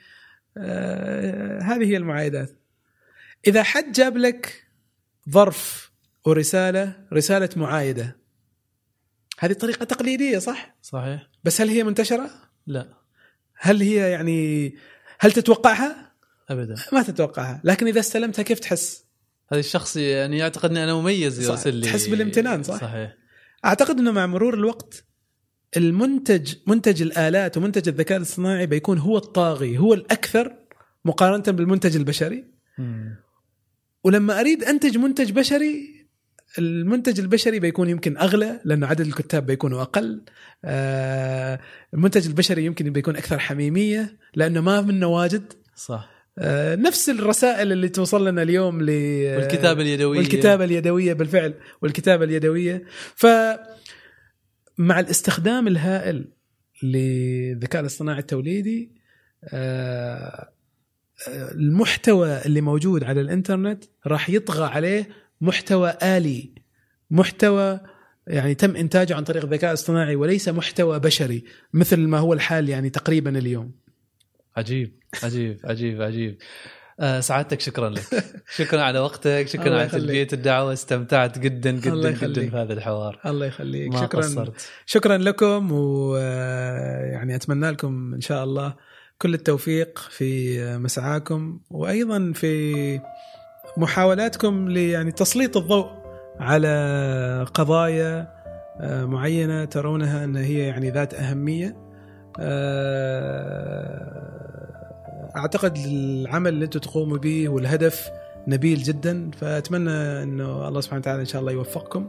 آه هذه هي المعايدات. إذا حد جاب لك ظرف ورسالة رسالة معايدة، هذه طريقة تقليدية، صح؟ صحيح. بس هل هي منتشرة؟ لا. هل هي يعني هل تتوقعها؟ أبدا ما تتوقعها. لكن إذا استلمتها كيف تحس؟ هذا الشخص يعني يعتقد أني أنا مميز، يرسل لي، تحس بالامتنان، صح؟ صحيح. أعتقد أنه مع مرور الوقت المنتج منتج الآلات ومنتج الذكاء الاصطناعي بيكون هو الطاغي، هو الأكثر مقارنة بالمنتج البشري. م. ولما أريد أنتج منتج بشري، المنتج البشري بيكون يمكن أغلى لأنه عدد الكتاب بيكونوا أقل. آه المنتج البشري يمكن بيكون أكثر حميمية لأنه ما منه واجد. صح. آه نفس الرسائل اللي توصل لنا اليوم ل والكتابة اليدوية. والكتابة اليدوية بالفعل، والكتابة اليدوية. ف مع الاستخدام الهائل للذكاء الاصطناعي التوليدي، المحتوى اللي موجود على الانترنت راح يطغى عليه محتوى آلي، محتوى يعني تم إنتاجه عن طريق الذكاء الاصطناعي وليس محتوى بشري مثل ما هو الحال يعني تقريبا اليوم. عجيب عجيب عجيب عجيب. أه سعادتك شكرا لك، شكرا على وقتك، شكرا على تلبية الدعوة، استمتعت جدا جدا جدا في هذا الحوار. الله يخليك، ما شكرا قصرت. شكرا لكم، ويعني أتمنى لكم إن شاء الله كل التوفيق في مسعاكم، وأيضا في محاولاتكم ل يعني تسليط الضوء على قضايا معينة ترونها أن هي يعني ذات أهمية. أعتقد العمل اللي أنتم تقوموا به والهدف نبيل جدا، فأتمنى أنه الله سبحانه وتعالى إن شاء الله يوفقكم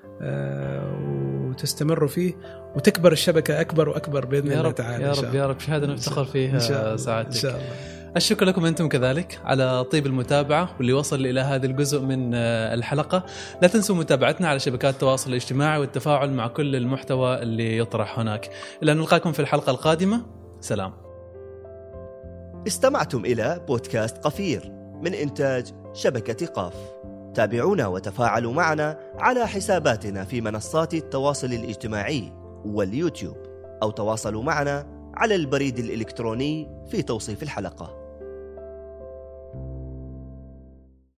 وتستمروا فيه وتكبر الشبكة أكبر وأكبر بإذن الله تعالى. يا رب يا رب، شهادة نفتخر فيها سعادتك. إن شاء الله. الشكر لكم أنتم كذلك على طيب المتابعة، واللي وصل إلى هذا الجزء من الحلقة لا تنسوا متابعتنا على شبكات التواصل الاجتماعي والتفاعل مع كل المحتوى اللي يطرح هناك. إلى أن نلقاكم في الحلقة القادمة، سلام. استمعتم إلى بودكاست قفير من إنتاج شبكة قاف. تابعونا وتفاعلوا معنا على حساباتنا في منصات التواصل الاجتماعي واليوتيوب، أو تواصلوا معنا على البريد الإلكتروني في توصيف الحلقة.